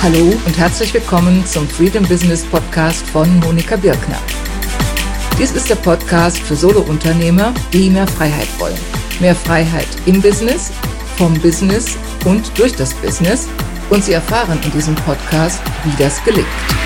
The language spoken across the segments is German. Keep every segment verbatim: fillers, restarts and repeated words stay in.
Hallo und herzlich willkommen zum Freedom Business Podcast von Monika Birkner. Dies ist der Podcast für Solo-Unternehmer, die mehr Freiheit wollen. Mehr Freiheit im Business, vom Business und durch das Business. Und Sie erfahren in diesem Podcast, wie das gelingt.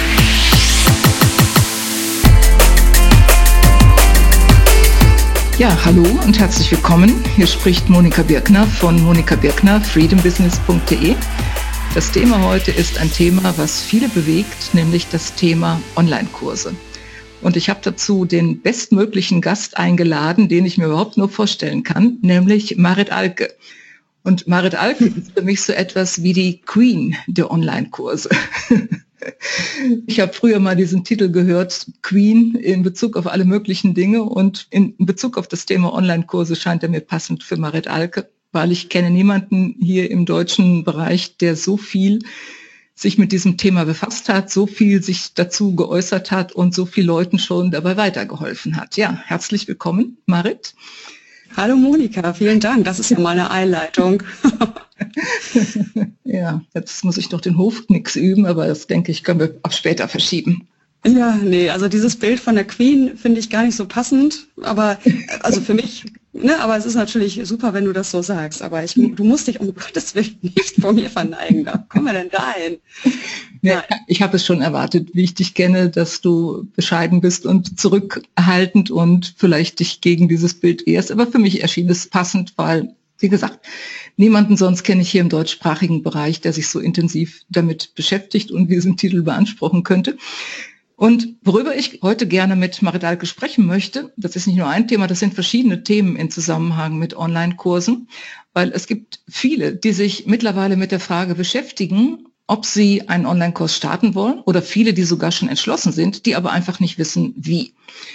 Ja, hallo und herzlich willkommen. Hier spricht Monika Birkner von Monika Birkner, freedom business punkt de. Das Thema heute ist ein Thema, was viele bewegt, nämlich das Thema Online-Kurse. Und ich habe dazu den bestmöglichen Gast eingeladen, den ich mir überhaupt nur vorstellen kann, nämlich Marit Alke. Und Marit Alke ist für mich so etwas wie die Queen der Online-Kurse. Ich habe früher mal diesen Titel gehört, Queen, in Bezug auf alle möglichen Dinge. Und in Bezug auf das Thema Online-Kurse scheint er mir passend für Marit Alke, weil ich kenne niemanden hier im deutschen Bereich, der so viel sich mit diesem Thema befasst hat, so viel sich dazu geäußert hat und so vielen Leuten schon dabei weitergeholfen hat. Ja, herzlich willkommen, Marit. Hallo Monika, vielen Dank. Das ist ja mal eine Einleitung. Ja, jetzt muss ich noch den Hofknicks üben, aber das, denke ich, können wir auf später verschieben. Ja, nee, also dieses Bild von der Queen finde ich gar nicht so passend, aber also für mich, ne, aber es ist natürlich super, wenn du das so sagst, aber ich, du musst dich um Gottes Willen nicht vor mir verneigen, da kommen wir denn dahin? Ja, ich habe es schon erwartet, wie ich dich kenne, dass du bescheiden bist und zurückhaltend und vielleicht dich gegen dieses Bild ehrst, aber für mich erschien es passend, weil, wie gesagt, niemanden sonst kenne ich hier im deutschsprachigen Bereich, der sich so intensiv damit beschäftigt und diesen Titel beanspruchen könnte. Und worüber ich heute gerne mit Marit Alke sprechen möchte, das ist nicht nur ein Thema, das sind verschiedene Themen im Zusammenhang mit Online-Kursen, weil es gibt viele, die sich mittlerweile mit der Frage beschäftigen, ob sie einen Online-Kurs starten wollen oder viele, die sogar schon entschlossen sind, die aber einfach nicht wissen, wie.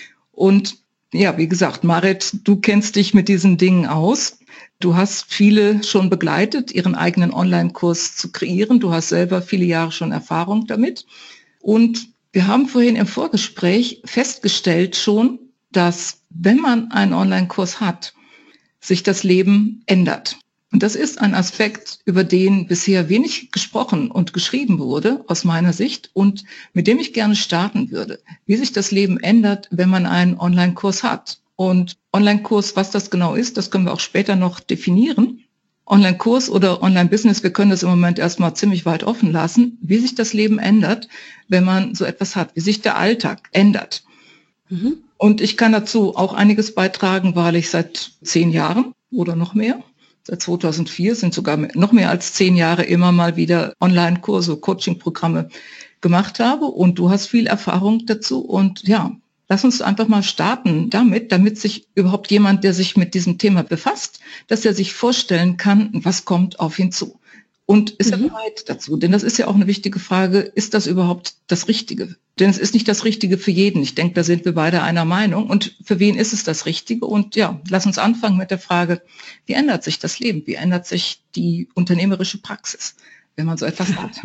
Und ja, wie gesagt, Marit, du kennst dich mit diesen Dingen aus. Du hast viele schon begleitet, ihren eigenen Online-Kurs zu kreieren. Du hast selber viele Jahre schon Erfahrung damit. Und wir haben vorhin im Vorgespräch festgestellt schon, dass wenn man einen Online-Kurs hat, sich das Leben ändert. Und das ist ein Aspekt, über den bisher wenig gesprochen und geschrieben wurde, aus meiner Sicht, und mit dem ich gerne starten würde. Wie sich das Leben ändert, wenn man einen Online-Kurs hat. Und Online-Kurs, was das genau ist, das können wir auch später noch definieren. Online-Kurs oder Online-Business, wir können das im Moment erstmal ziemlich weit offen lassen, wie sich das Leben ändert, wenn man so etwas hat, wie sich der Alltag ändert. Mhm. Und ich kann dazu auch einiges beitragen, weil ich seit zehn Jahren oder noch mehr, seit zweitausendvier sind sogar noch mehr als zehn Jahre immer mal wieder Online-Kurse, Coaching-Programme gemacht habe. Und du hast viel Erfahrung dazu. Und ja, lass uns einfach mal starten damit, damit sich überhaupt jemand, der sich mit diesem Thema befasst, dass er sich vorstellen kann, was kommt auf ihn zu. Und ist mhm. er bereit dazu? Denn das ist ja auch eine wichtige Frage, ist das überhaupt das Richtige? Denn es ist nicht das Richtige für jeden. Ich denke, da sind wir beide einer Meinung. Und für wen ist es das Richtige? Und ja, lass uns anfangen mit der Frage, wie ändert sich das Leben? Wie ändert sich die unternehmerische Praxis, wenn man so etwas hat?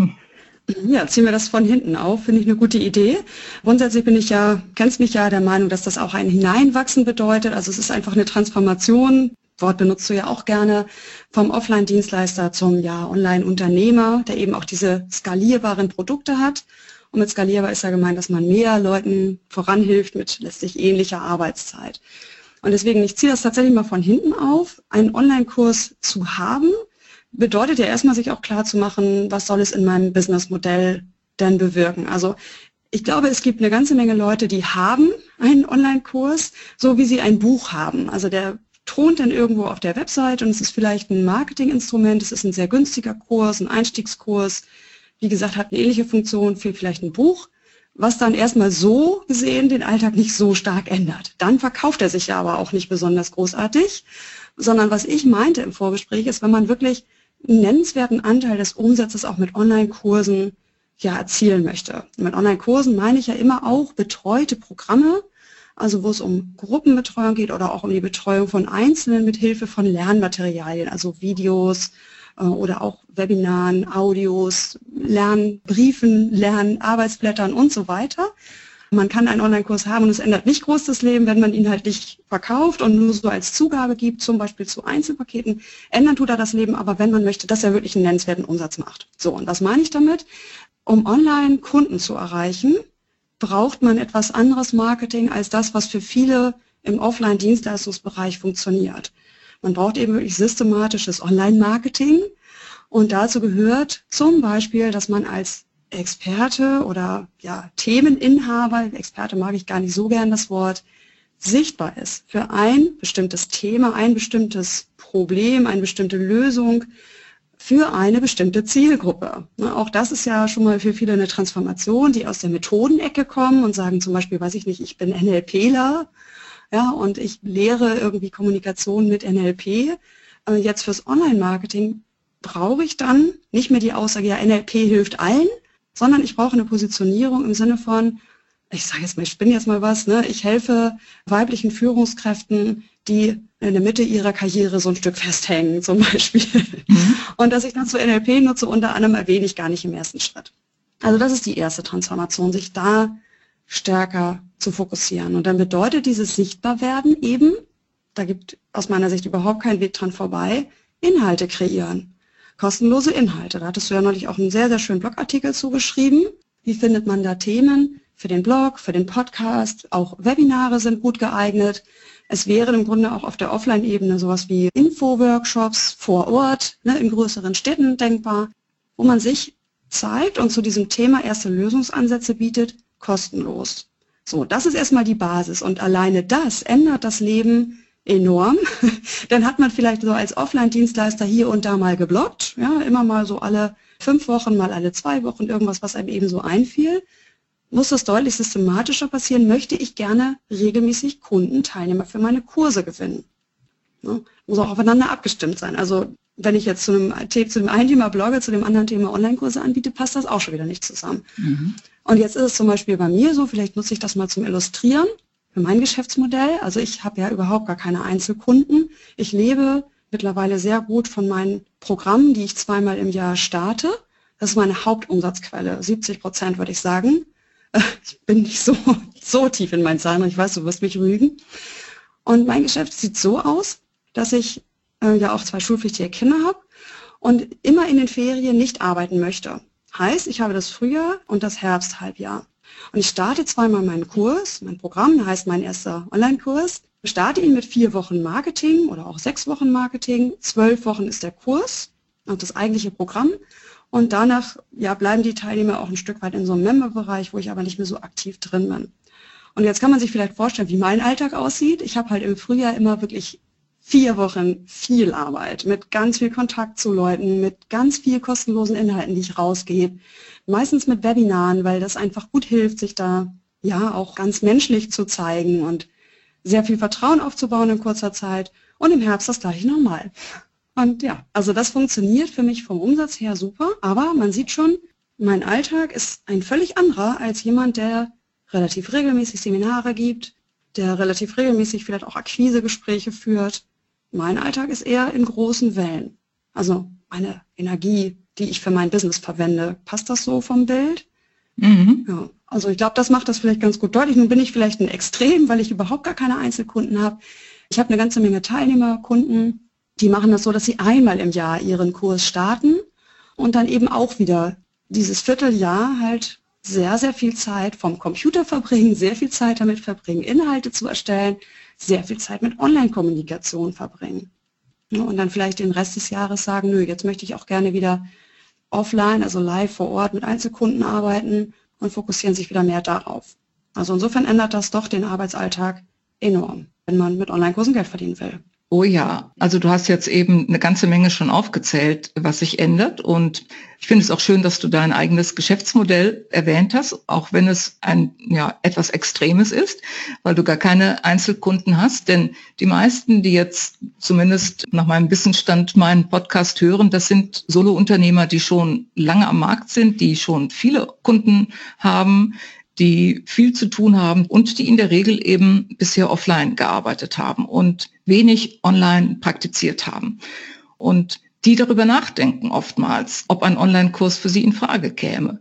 Ja, ziehen wir das von hinten auf, finde ich eine gute Idee. Grundsätzlich bin ich ja, kennst mich ja, der Meinung, dass das auch ein Hineinwachsen bedeutet. Also es ist einfach eine Transformation. Wort benutzt du ja auch gerne, vom Offline-Dienstleister zum ja Online-Unternehmer, der eben auch diese skalierbaren Produkte hat. Und mit skalierbar ist ja gemeint, dass man mehr Leuten voranhilft mit letztlich ähnlicher Arbeitszeit. Und deswegen, ich ziehe das tatsächlich mal von hinten auf, einen Online-Kurs zu haben, bedeutet ja erstmal, sich auch klar zu machen, was soll es in meinem Businessmodell denn bewirken. Also ich glaube, es gibt eine ganze Menge Leute, die haben einen Online-Kurs, so wie sie ein Buch haben. Also der thront dann irgendwo auf der Website und es ist vielleicht ein Marketinginstrument, es ist ein sehr günstiger Kurs, ein Einstiegskurs, wie gesagt, hat eine ähnliche Funktion für vielleicht ein Buch, was dann erstmal so gesehen den Alltag nicht so stark ändert. Dann verkauft er sich ja aber auch nicht besonders großartig, sondern was ich meinte im Vorgespräch ist, wenn man wirklich einen nennenswerten Anteil des Umsatzes auch mit Online-Kursen ja erzielen möchte. Mit Online-Kursen meine ich ja immer auch betreute Programme, also wo es um Gruppenbetreuung geht oder auch um die Betreuung von Einzelnen mit Hilfe von Lernmaterialien, also Videos äh, oder auch Webinaren, Audios, Lernbriefen, Lernarbeitsblättern und so weiter. Man kann einen Online-Kurs haben und es ändert nicht groß das Leben, wenn man ihn halt nicht verkauft und nur so als Zugabe gibt, zum Beispiel zu Einzelpaketen. Ändern tut er das Leben aber, wenn man möchte, dass er wirklich einen nennenswerten Umsatz macht. So, und was meine ich damit? Um Online-Kunden zu erreichen, braucht man etwas anderes Marketing als das, was für viele im Offline-Dienstleistungsbereich funktioniert. Man braucht eben wirklich systematisches Online-Marketing und dazu gehört zum Beispiel, dass man als Experte oder ja, Themeninhaber, Experte mag ich gar nicht so gern das Wort, sichtbar ist für ein bestimmtes Thema, ein bestimmtes Problem, eine bestimmte Lösung für eine bestimmte Zielgruppe. Auch das ist ja schon mal für viele eine Transformation, die aus der Methodenecke kommen und sagen zum Beispiel, weiß ich nicht, ich bin NLPler, ja, und ich lehre irgendwie Kommunikation mit N L P. Jetzt fürs Online-Marketing brauche ich dann nicht mehr die Aussage, ja, N L P hilft allen, sondern ich brauche eine Positionierung im Sinne von, ich sage jetzt mal, ich spinne jetzt mal was, ne? Ich helfe weiblichen Führungskräften, die in der Mitte ihrer Karriere so ein Stück festhängen zum Beispiel. Mhm. Und dass ich dann zu N L P nutze, unter anderem erwähne ich gar nicht im ersten Schritt. Also das ist die erste Transformation, sich da stärker zu fokussieren. Und dann bedeutet dieses Sichtbarwerden eben, da gibt aus meiner Sicht überhaupt keinen Weg dran vorbei, Inhalte kreieren. Kostenlose Inhalte. Da hattest du ja neulich auch einen sehr, sehr schönen Blogartikel zugeschrieben. Wie findet man da Themen für den Blog, für den Podcast? Auch Webinare sind gut geeignet. Es wäre im Grunde auch auf der Offline-Ebene sowas wie Info-Workshops vor Ort, ne, in größeren Städten denkbar, wo man sich zeigt und zu diesem Thema erste Lösungsansätze bietet, kostenlos. So, das ist erstmal die Basis und alleine das ändert das Leben enorm. Dann hat man vielleicht so als Offline-Dienstleister hier und da mal geblockt, ja, immer mal so alle fünf Wochen, mal alle zwei Wochen irgendwas, was einem eben so einfiel. Muss das deutlich systematischer passieren, möchte ich gerne regelmäßig Kunden, Teilnehmer für meine Kurse gewinnen. Ja, muss auch aufeinander abgestimmt sein. Also wenn ich jetzt zu einem, zu dem einen Thema blogge, zu dem anderen Thema Online-Kurse anbiete, passt das auch schon wieder nicht zusammen. Mhm. Und jetzt ist es zum Beispiel bei mir so, vielleicht nutze ich das mal zum Illustrieren für mein Geschäftsmodell. Also ich habe ja überhaupt gar keine Einzelkunden. Ich lebe mittlerweile sehr gut von meinen Programmen, die ich zweimal im Jahr starte. Das ist meine Hauptumsatzquelle, siebzig Prozent würde ich sagen. Ich bin nicht so, so tief in meinen Zahlen, ich weiß, du wirst mich rügen. Und mein Geschäft sieht so aus, dass ich äh, ja auch zwei schulpflichtige Kinder habe und immer in den Ferien nicht arbeiten möchte. Heißt, ich habe das Frühjahr und das Herbsthalbjahr. Und ich starte zweimal meinen Kurs, mein Programm, heißt mein erster Online-Kurs. Ich starte ihn mit vier Wochen Marketing oder auch sechs Wochen Marketing. Zwölf Wochen ist der Kurs und das eigentliche Programm. Und danach ja, bleiben die Teilnehmer auch ein Stück weit in so einem Member-Bereich, wo ich aber nicht mehr so aktiv drin bin. Und jetzt kann man sich vielleicht vorstellen, wie mein Alltag aussieht. Ich habe halt im Frühjahr immer wirklich vier Wochen viel Arbeit, mit ganz viel Kontakt zu Leuten, mit ganz viel kostenlosen Inhalten, die ich rausgebe. Meistens mit Webinaren, weil das einfach gut hilft, sich da ja auch ganz menschlich zu zeigen und sehr viel Vertrauen aufzubauen in kurzer Zeit. Und im Herbst das gleiche nochmal. Und ja, also das funktioniert für mich vom Umsatz her super, aber man sieht schon, mein Alltag ist ein völlig anderer als jemand, der relativ regelmäßig Seminare gibt, der relativ regelmäßig vielleicht auch Akquisegespräche führt. Mein Alltag ist eher in großen Wellen. Also meine Energie, die ich für mein Business verwende. Passt das so vom Bild? Mhm. Ja, also ich glaube, das macht das vielleicht ganz gut deutlich. Nun bin ich vielleicht ein Extrem, weil ich überhaupt gar keine Einzelkunden habe. Ich habe eine ganze Menge Teilnehmerkunden, die machen das so, dass sie einmal im Jahr ihren Kurs starten und dann eben auch wieder dieses Vierteljahr halt sehr, sehr viel Zeit vom Computer verbringen, sehr viel Zeit damit verbringen, Inhalte zu erstellen, sehr viel Zeit mit Online-Kommunikation verbringen. Und dann vielleicht den Rest des Jahres sagen, nö, jetzt möchte ich auch gerne wieder offline, also live vor Ort mit Einzelkunden arbeiten und fokussieren sich wieder mehr darauf. Also insofern ändert das doch den Arbeitsalltag enorm, wenn man mit Online-Kursen Geld verdienen will. Oh ja, also du hast jetzt eben eine ganze Menge schon aufgezählt, was sich ändert. Und ich finde es auch schön, dass du dein eigenes Geschäftsmodell erwähnt hast, auch wenn es ein ja etwas Extremes ist, weil du gar keine Einzelkunden hast. Denn die meisten, die jetzt zumindest nach meinem Wissensstand meinen Podcast hören, das sind Solo-Unternehmer, die schon lange am Markt sind, die schon viele Kunden haben, die viel zu tun haben und die in der Regel eben bisher offline gearbeitet haben und wenig online praktiziert haben. Und die darüber nachdenken oftmals, ob ein Online-Kurs für sie in Frage käme.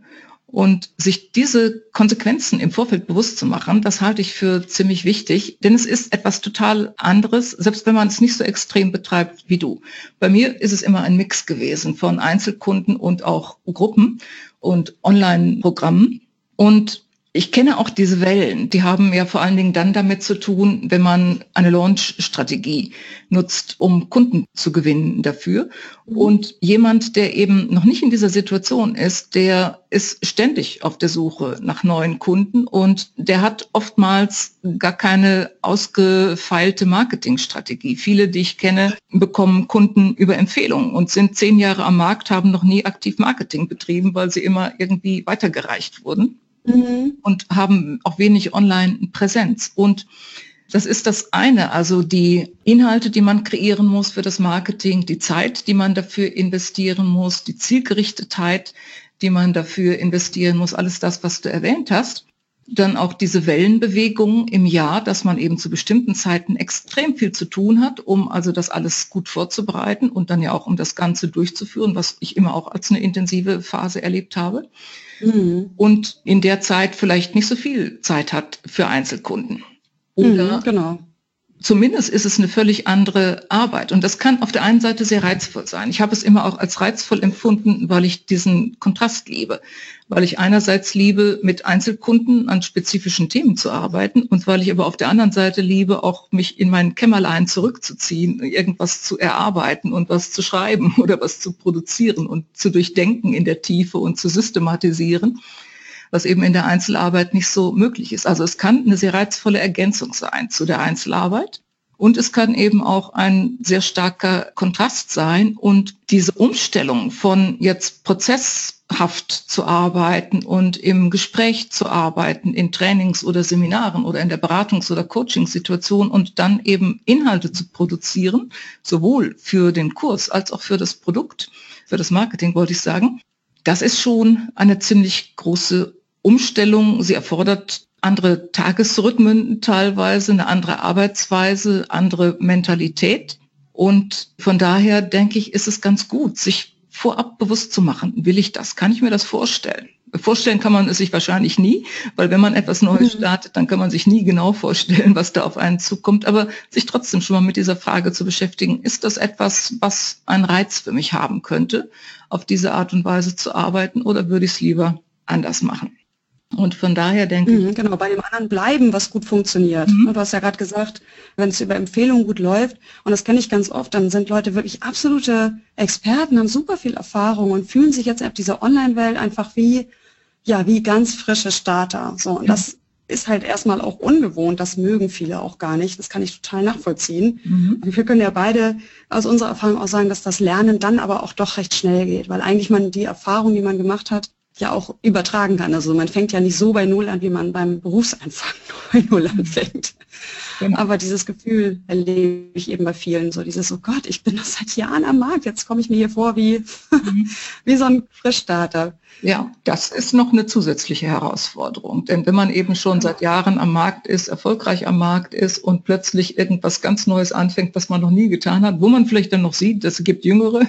Und sich diese Konsequenzen im Vorfeld bewusst zu machen, das halte ich für ziemlich wichtig, denn es ist etwas total anderes, selbst wenn man es nicht so extrem betreibt wie du. Bei mir ist es immer ein Mix gewesen von Einzelkunden und auch Gruppen und Online-Programmen. Und ich kenne auch diese Wellen, die haben ja vor allen Dingen dann damit zu tun, wenn man eine Launch-Strategie nutzt, um Kunden zu gewinnen dafür. Und jemand, der eben noch nicht in dieser Situation ist, der ist ständig auf der Suche nach neuen Kunden und der hat oftmals gar keine ausgefeilte Marketingstrategie. Viele, die ich kenne, bekommen Kunden über Empfehlungen und sind zehn Jahre am Markt, haben noch nie aktiv Marketing betrieben, weil sie immer irgendwie weitergereicht wurden. Mhm. Und haben auch wenig Online-Präsenz. Und das ist das eine, also die Inhalte, die man kreieren muss für das Marketing, die Zeit, die man dafür investieren muss, die Zielgerichtetheit, die man dafür investieren muss, alles das, was du erwähnt hast. Dann auch diese Wellenbewegungen im Jahr, dass man eben zu bestimmten Zeiten extrem viel zu tun hat, um also das alles gut vorzubereiten und dann ja auch um das Ganze durchzuführen, was ich immer auch als eine intensive Phase erlebt habe. Mhm. Und in der Zeit vielleicht nicht so viel Zeit hat für Einzelkunden. Oder mhm, genau. Zumindest ist es eine völlig andere Arbeit. Und das kann auf der einen Seite sehr reizvoll sein. Ich habe es immer auch als reizvoll empfunden, weil ich diesen Kontrast liebe. Weil ich einerseits liebe, mit Einzelkunden an spezifischen Themen zu arbeiten und weil ich aber auf der anderen Seite liebe, auch mich in mein Kämmerlein zurückzuziehen, irgendwas zu erarbeiten und was zu schreiben oder was zu produzieren und zu durchdenken in der Tiefe und zu systematisieren, was eben in der Einzelarbeit nicht so möglich ist. Also es kann eine sehr reizvolle Ergänzung sein zu der Einzelarbeit und es kann eben auch ein sehr starker Kontrast sein und diese Umstellung von jetzt prozesshaft zu arbeiten und im Gespräch zu arbeiten, in Trainings oder Seminaren oder in der Beratungs- oder Coaching-Situation und dann eben Inhalte zu produzieren, sowohl für den Kurs als auch für das Produkt, für das Marketing wollte ich sagen. Das ist schon eine ziemlich große Umstellung. Sie erfordert andere Tagesrhythmen teilweise, eine andere Arbeitsweise, andere Mentalität. Und von daher denke ich, ist es ganz gut, sich vorab bewusst zu machen. Will ich das? Kann ich mir das vorstellen? Vorstellen kann man es sich wahrscheinlich nie, weil wenn man etwas Neues startet, dann kann man sich nie genau vorstellen, was da auf einen zukommt. Aber sich trotzdem schon mal mit dieser Frage zu beschäftigen, ist das etwas, was einen Reiz für mich haben könnte, auf diese Art und Weise zu arbeiten, oder würde ich es lieber anders machen? Und von daher denke mhm, ich... Genau, bei dem anderen bleiben, was gut funktioniert. Mhm. Du hast ja gerade gesagt, wenn es über Empfehlungen gut läuft, und das kenne ich ganz oft, dann sind Leute wirklich absolute Experten, haben super viel Erfahrung und fühlen sich jetzt auf dieser Online-Welt einfach wie, ja, wie ganz frische Starter. So, und mhm. das ist halt erstmal auch ungewohnt, das mögen viele auch gar nicht, das kann ich total nachvollziehen. Mhm. Wir können ja beide aus unserer Erfahrung auch sagen, dass das Lernen dann aber auch doch recht schnell geht, weil eigentlich man die Erfahrung, die man gemacht hat, ja auch übertragen kann. Also man fängt ja nicht so bei Null an, wie man beim Berufsanfang bei Null anfängt. Genau. Aber dieses Gefühl erlebe ich eben bei vielen, so dieses, oh Gott, ich bin doch seit Jahren am Markt, jetzt komme ich mir hier vor wie, mhm. wie so ein Frischstarter. Ja, das ist noch eine zusätzliche Herausforderung. Denn wenn man eben schon seit Jahren am Markt ist, erfolgreich am Markt ist und plötzlich irgendwas ganz Neues anfängt, was man noch nie getan hat, wo man vielleicht dann noch sieht, es gibt Jüngere,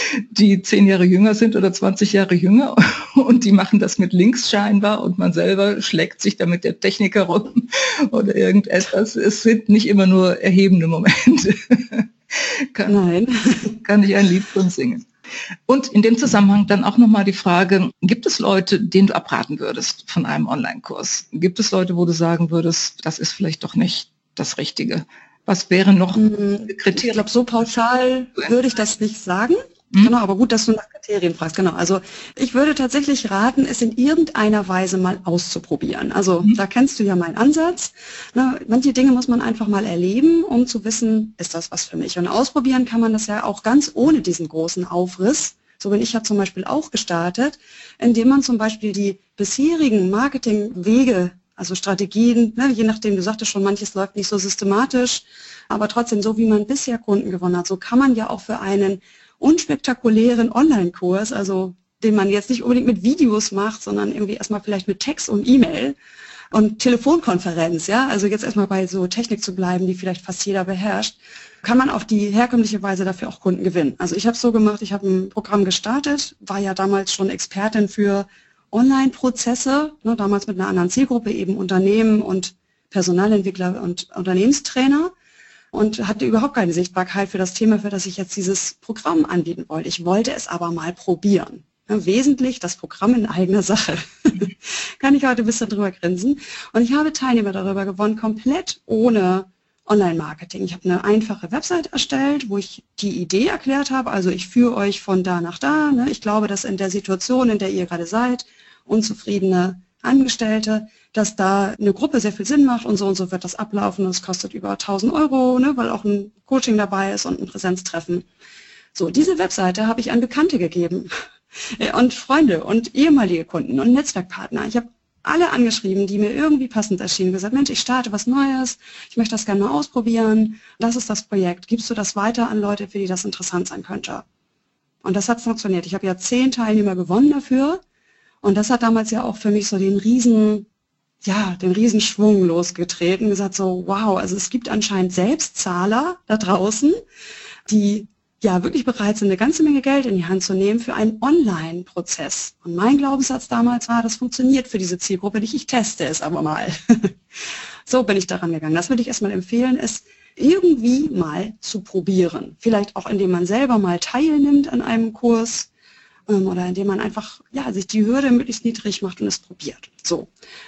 die zehn Jahre jünger sind oder zwanzig Jahre jünger und die machen das mit links scheinbar und man selber schlägt sich da mit der Technik herum oder irgendetwas. Es sind nicht immer nur erhebende Momente. kann, Nein. Kann ich ein Lied von singen. Und in dem Zusammenhang dann auch nochmal die Frage, gibt es Leute, denen du abraten würdest von einem Online-Kurs? Gibt es Leute, wo du sagen würdest, das ist vielleicht doch nicht das Richtige? Was wären noch Kriterien? Ich glaube, so pauschal würde ich das nicht sagen. Mhm. Genau, aber gut, dass du nach Kriterien fragst. Genau, also ich würde tatsächlich raten, es in irgendeiner Weise mal auszuprobieren. Also mhm. da kennst du ja meinen Ansatz. Na, manche Dinge muss man einfach mal erleben, um zu wissen, ist das was für mich? Und ausprobieren kann man das ja auch ganz ohne diesen großen Aufriss. So bin ich ja zum Beispiel auch gestartet, indem man zum Beispiel die bisherigen Marketingwege, also Strategien, ne, je nachdem, du sagtest schon, manches läuft nicht so systematisch, aber trotzdem so, wie man bisher Kunden gewonnen hat, so kann man ja auch für einen unspektakulären Online-Kurs, also den man jetzt nicht unbedingt mit Videos macht, sondern irgendwie erstmal vielleicht mit Text und E-Mail und Telefonkonferenz, ja, also jetzt erstmal bei so Technik zu bleiben, die vielleicht fast jeder beherrscht, kann man auf die herkömmliche Weise dafür auch Kunden gewinnen. Also ich habe es so gemacht, ich habe ein Programm gestartet, war ja damals schon Expertin für Online-Prozesse, ne, damals mit einer anderen Zielgruppe, eben Unternehmen und Personalentwickler und Unternehmenstrainer, und hatte überhaupt keine Sichtbarkeit für das Thema, für das ich jetzt dieses Programm anbieten wollte. Ich wollte es aber mal probieren. Ja, wesentlich das Programm in eigener Sache. Kann ich heute ein bisschen drüber grinsen. Und ich habe Teilnehmer darüber gewonnen, komplett ohne Online-Marketing. Ich habe eine einfache Website erstellt, wo ich die Idee erklärt habe. Also ich führe euch von da nach da. Ne? Ich glaube, dass in der Situation, in der ihr gerade seid, unzufriedene Angestellte, dass da eine Gruppe sehr viel Sinn macht und so und so wird das ablaufen. Und es kostet über tausend Euro, ne? Weil auch ein Coaching dabei ist und ein Präsenztreffen. So, diese Webseite habe ich an Bekannte gegeben und Freunde und ehemalige Kunden und Netzwerkpartner. Ich habe alle angeschrieben, die mir irgendwie passend erschienen, gesagt, Mensch, ich starte was Neues, ich möchte das gerne mal ausprobieren, das ist das Projekt, gibst du das weiter an Leute, für die das interessant sein könnte? Und das hat funktioniert. Ich habe ja zehn Teilnehmer gewonnen dafür und das hat damals ja auch für mich so den riesen, ja, den Riesenschwung losgetreten, gesagt so, wow, also es gibt anscheinend Selbstzahler da draußen, die ja wirklich bereit sind, eine ganze Menge Geld in die Hand zu nehmen für einen Online-Prozess. Und mein Glaubenssatz damals war, das funktioniert für diese Zielgruppe nicht, ich teste es aber mal. So bin ich daran gegangen. Das würde ich erstmal empfehlen, es irgendwie mal zu probieren. Vielleicht auch, indem man selber mal teilnimmt an einem Kurs ähm, oder indem man einfach ja sich die Hürde möglichst niedrig macht und es probiert. So.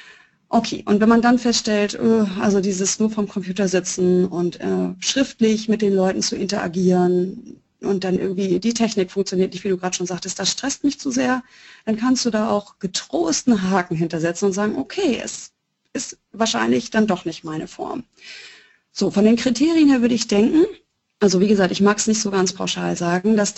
Okay, und wenn man dann feststellt, äh, also dieses nur vom Computer sitzen und äh, schriftlich mit den Leuten zu interagieren, und dann irgendwie die Technik funktioniert nicht, wie du gerade schon sagtest, das stresst mich zu sehr, dann kannst du da auch getrost einen Haken hintersetzen und sagen, okay, es ist wahrscheinlich dann doch nicht meine Form. So, von den Kriterien her würde ich denken, also wie gesagt, ich mag es nicht so ganz pauschal sagen, dass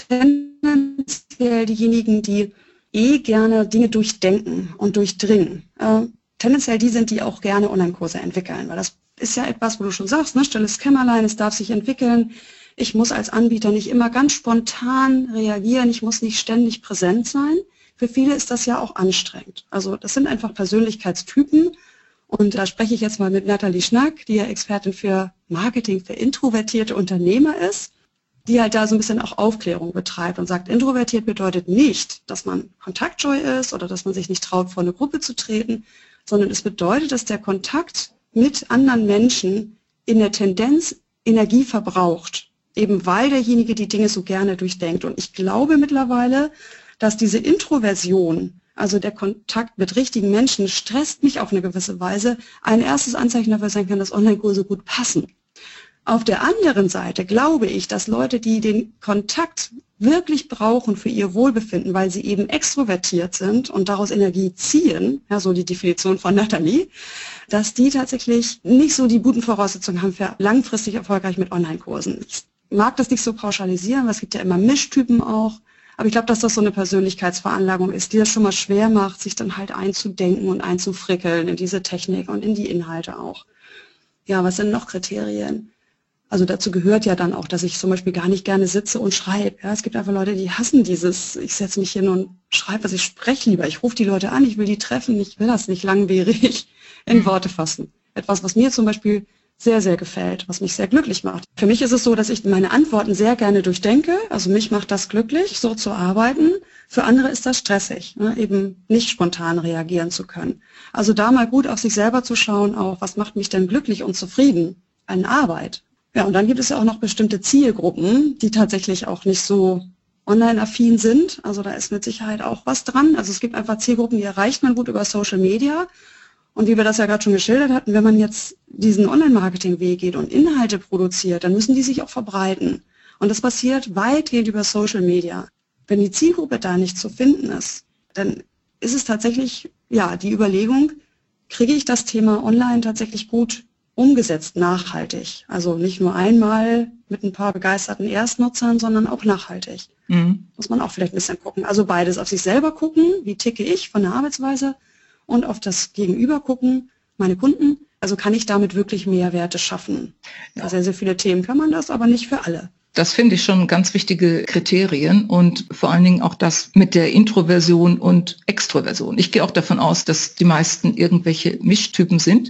tendenziell diejenigen, die eh gerne Dinge durchdenken und durchdringen, äh, tendenziell die sind, die auch gerne Online-Kurse entwickeln, weil das ist ja etwas, wo du schon sagst, ne, stilles Kämmerlein, es darf sich entwickeln. Ich muss als Anbieter nicht immer ganz spontan reagieren, ich muss nicht ständig präsent sein. Für viele ist das ja auch anstrengend. Also das sind einfach Persönlichkeitstypen und da spreche ich jetzt mal mit Nathalie Schnack, die ja Expertin für Marketing für introvertierte Unternehmer ist, die halt da so ein bisschen auch Aufklärung betreibt und sagt, introvertiert bedeutet nicht, dass man kontaktscheu ist oder dass man sich nicht traut, vor eine Gruppe zu treten, sondern es bedeutet, dass der Kontakt mit anderen Menschen in der Tendenz Energie verbraucht, eben weil derjenige die Dinge so gerne durchdenkt. Und ich glaube mittlerweile, dass diese Introversion, also der Kontakt mit richtigen Menschen, stresst mich auf eine gewisse Weise, ein erstes Anzeichen dafür sein kann, dass Online-Kurse gut passen. Auf der anderen Seite glaube ich, dass Leute, die den Kontakt wirklich brauchen für ihr Wohlbefinden, weil sie eben extrovertiert sind und daraus Energie ziehen, ja, so die Definition von Nathalie, dass die tatsächlich nicht so die guten Voraussetzungen haben für langfristig erfolgreich mit Online-Kursen. Ich mag das nicht so pauschalisieren, weil es gibt ja immer Mischtypen auch, aber ich glaube, dass das so eine Persönlichkeitsveranlagung ist, die das schon mal schwer macht, sich dann halt einzudenken und einzufrickeln in diese Technik und in die Inhalte auch. Ja, was sind noch Kriterien? Also dazu gehört ja dann auch, dass ich zum Beispiel gar nicht gerne sitze und schreibe. Ja, es gibt einfach Leute, die hassen dieses, ich setze mich hin und schreibe, was ich spreche lieber. Ich rufe die Leute an, ich will die treffen, ich will das nicht langwierig in Worte fassen. Etwas, was mir zum Beispiel sehr, sehr gefällt, was mich sehr glücklich macht. Für mich ist es so, dass ich meine Antworten sehr gerne durchdenke. Also mich macht das glücklich, so zu arbeiten. Für andere ist das stressig, ne, eben nicht spontan reagieren zu können. Also da mal gut auf sich selber zu schauen, auch was macht mich denn glücklich und zufrieden an Arbeit. Ja, und dann gibt es ja auch noch bestimmte Zielgruppen, die tatsächlich auch nicht so online-affin sind. Also da ist mit Sicherheit auch was dran. Also es gibt einfach Zielgruppen, die erreicht man gut über Social Media. Und wie wir das ja gerade schon geschildert hatten, wenn man jetzt diesen Online-Marketing-Weg geht und Inhalte produziert, dann müssen die sich auch verbreiten. Und das passiert weitgehend über Social Media. Wenn die Zielgruppe da nicht zu finden ist, dann ist es tatsächlich, ja, die Überlegung, kriege ich das Thema online tatsächlich gut umgesetzt, nachhaltig. Also nicht nur einmal mit ein paar begeisterten Erstnutzern, sondern auch nachhaltig. Mhm. Muss man auch vielleicht ein bisschen gucken. Also beides, auf sich selber gucken, wie ticke ich von der Arbeitsweise, und auf das Gegenüber gucken, meine Kunden. Also kann ich damit wirklich Mehrwerte schaffen. Ja. Sehr, sehr viele Themen kann man das, aber nicht für alle. Das finde ich schon ganz wichtige Kriterien und vor allen Dingen auch das mit der Introversion und Extroversion. Ich gehe auch davon aus, dass die meisten irgendwelche Mischtypen sind.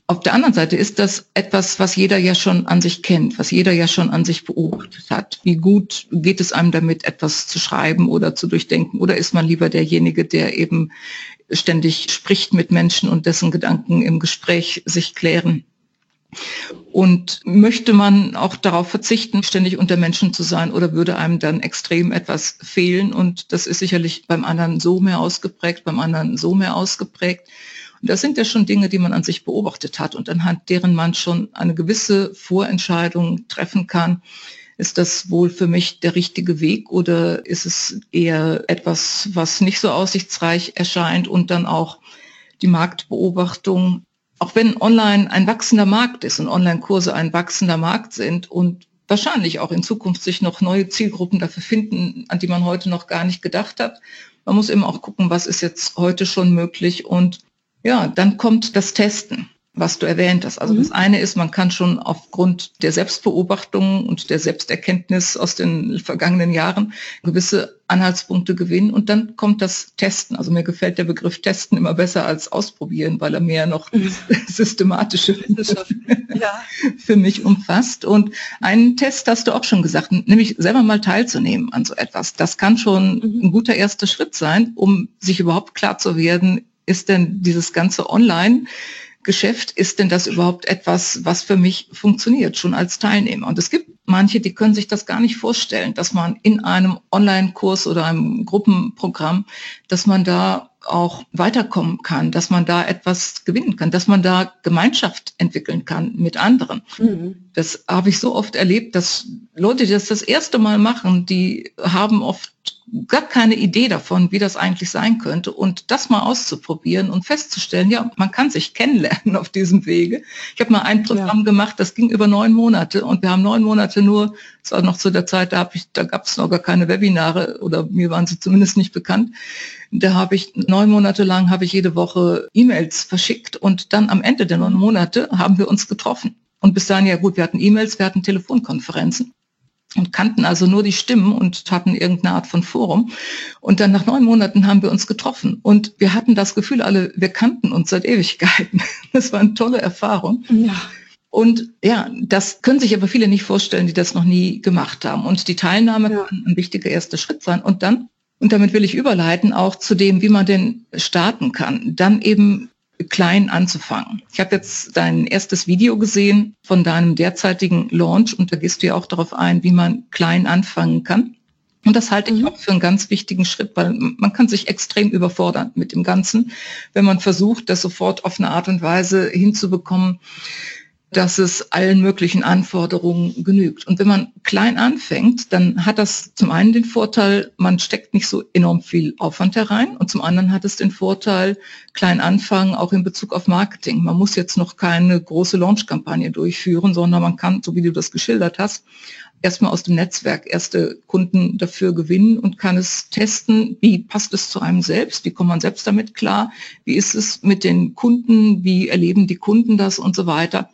Auf der anderen Seite ist das etwas, was jeder ja schon an sich kennt, was jeder ja schon an sich beobachtet hat. Wie gut geht es einem damit, etwas zu schreiben oder zu durchdenken? Oder ist man lieber derjenige, der eben ständig spricht mit Menschen und dessen Gedanken im Gespräch sich klären? Und möchte man auch darauf verzichten, ständig unter Menschen zu sein, oder würde einem dann extrem etwas fehlen? Und das ist sicherlich beim anderen so mehr ausgeprägt, beim anderen so mehr ausgeprägt. Und das sind ja schon Dinge, die man an sich beobachtet hat und anhand deren man schon eine gewisse Vorentscheidung treffen kann. Ist das wohl für mich der richtige Weg oder ist es eher etwas, was nicht so aussichtsreich erscheint? Und dann auch die Marktbeobachtung. Auch wenn online ein wachsender Markt ist und Online-Kurse ein wachsender Markt sind und wahrscheinlich auch in Zukunft sich noch neue Zielgruppen dafür finden, an die man heute noch gar nicht gedacht hat. Man muss eben auch gucken, was ist jetzt heute schon möglich, und ja, dann kommt das Testen, was du erwähnt hast. Also mhm. das eine ist, man kann schon aufgrund der Selbstbeobachtung und der Selbsterkenntnis aus den vergangenen Jahren gewisse Anhaltspunkte gewinnen, und dann kommt das Testen. Also mir gefällt der Begriff Testen immer besser als Ausprobieren, weil er mehr noch mhm. systematische ja. für mich umfasst. Und einen Test hast du auch schon gesagt, nämlich selber mal teilzunehmen an so etwas. Das kann schon mhm. ein guter erster Schritt sein, um sich überhaupt klar zu werden, ist denn dieses ganze Online-Geschäft, ist denn das überhaupt etwas, was für mich funktioniert, schon als Teilnehmer? Und es gibt manche, die können sich das gar nicht vorstellen, dass man in einem Online-Kurs oder einem Gruppenprogramm, dass man da auch weiterkommen kann, dass man da etwas gewinnen kann, dass man da Gemeinschaft entwickeln kann mit anderen. Mhm. Das habe ich so oft erlebt, dass Leute, die das das erste Mal machen, die haben oft gar keine Idee davon, wie das eigentlich sein könnte, und das mal auszuprobieren und festzustellen, ja, man kann sich kennenlernen auf diesem Wege. Ich habe mal ein Programm ja. gemacht, das ging über neun Monate, und wir haben neun Monate nur, es war noch zu der Zeit, da, hab ich, da gab es noch gar keine Webinare, oder mir waren sie zumindest nicht bekannt. Da habe ich neun Monate lang habe ich jede Woche E-Mails verschickt, und dann am Ende der neun Monate haben wir uns getroffen. Und bis dahin, ja gut, wir hatten E-Mails, wir hatten Telefonkonferenzen und kannten also nur die Stimmen und hatten irgendeine Art von Forum. Und dann nach neun Monaten haben wir uns getroffen, und wir hatten das Gefühl alle, wir kannten uns seit Ewigkeiten. Das war eine tolle Erfahrung. Ja. Und ja, das können sich aber viele nicht vorstellen, die das noch nie gemacht haben. Und die Teilnahme ja. kann ein wichtiger erster Schritt sein. Und dann, und damit will ich überleiten auch zu dem, wie man denn starten kann, dann eben klein anzufangen. Ich habe jetzt dein erstes Video gesehen von deinem derzeitigen Launch, und da gehst du ja auch darauf ein, wie man klein anfangen kann. Und das halte ich auch für einen ganz wichtigen Schritt, weil man kann sich extrem überfordern mit dem Ganzen, wenn man versucht, das sofort auf eine Art und Weise hinzubekommen, dass es allen möglichen Anforderungen genügt. Und wenn man klein anfängt, dann hat das zum einen den Vorteil, man steckt nicht so enorm viel Aufwand herein, und zum anderen hat es den Vorteil, klein anfangen, auch in Bezug auf Marketing. Man muss jetzt noch keine große Launch-Kampagne durchführen, sondern man kann, so wie du das geschildert hast, erstmal aus dem Netzwerk erste Kunden dafür gewinnen und kann es testen, wie passt es zu einem selbst, wie kommt man selbst damit klar, wie ist es mit den Kunden, wie erleben die Kunden das und so weiter.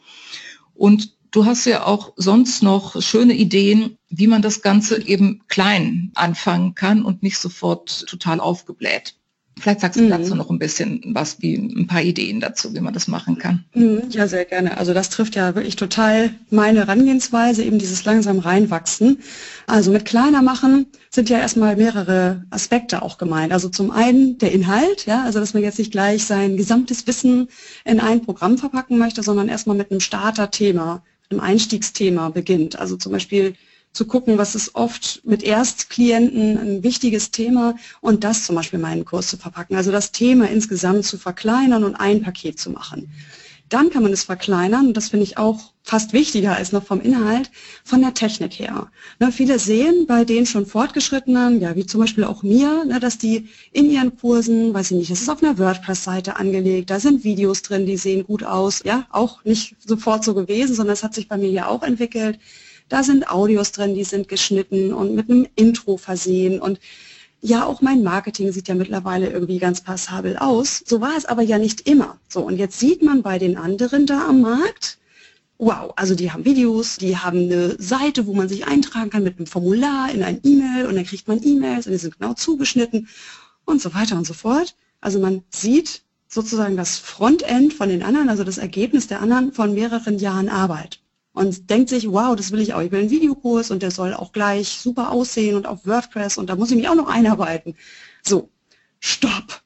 Und du hast ja auch sonst noch schöne Ideen, wie man das Ganze eben klein anfangen kann und nicht sofort total aufgebläht. Vielleicht sagst du mhm. dazu noch ein bisschen was, wie ein paar Ideen dazu, wie man das machen kann. Ja, sehr gerne. Also das trifft ja wirklich total meine Herangehensweise, eben dieses langsam reinwachsen. Also mit kleiner machen sind ja erstmal mehrere Aspekte auch gemeint. Also zum einen der Inhalt, ja, also dass man jetzt nicht gleich sein gesamtes Wissen in ein Programm verpacken möchte, sondern erstmal mit einem Starterthema, einem Einstiegsthema beginnt. Also zum Beispiel zu gucken, was ist oft mit Erstklienten ein wichtiges Thema, und das zum Beispiel in meinen Kurs zu verpacken. Also das Thema insgesamt zu verkleinern und ein Paket zu machen. Dann kann man es verkleinern, und das finde ich auch fast wichtiger als noch vom Inhalt, von der Technik her. Ne, viele sehen bei den schon Fortgeschrittenen, ja, wie zum Beispiel auch mir, ne, dass die in ihren Kursen, weiß ich nicht, das ist auf einer WordPress-Seite angelegt, da sind Videos drin, die sehen gut aus, ja, auch nicht sofort so gewesen, sondern es hat sich bei mir ja auch entwickelt. Da sind Audios drin, die sind geschnitten und mit einem Intro versehen, und ja, auch mein Marketing sieht ja mittlerweile irgendwie ganz passabel aus. So war es aber ja nicht immer. So, und jetzt sieht man bei den anderen da am Markt, wow, also die haben Videos, die haben eine Seite, wo man sich eintragen kann mit einem Formular in ein E-Mail, und dann kriegt man E-Mails und die sind genau zugeschnitten und so weiter und so fort. Also man sieht sozusagen das Frontend von den anderen, also das Ergebnis der anderen von mehreren Jahren Arbeit. Und denkt sich, wow, das will ich auch. Ich will einen Videokurs und der soll auch gleich super aussehen und auf WordPress und da muss ich mich auch noch einarbeiten. So, stopp.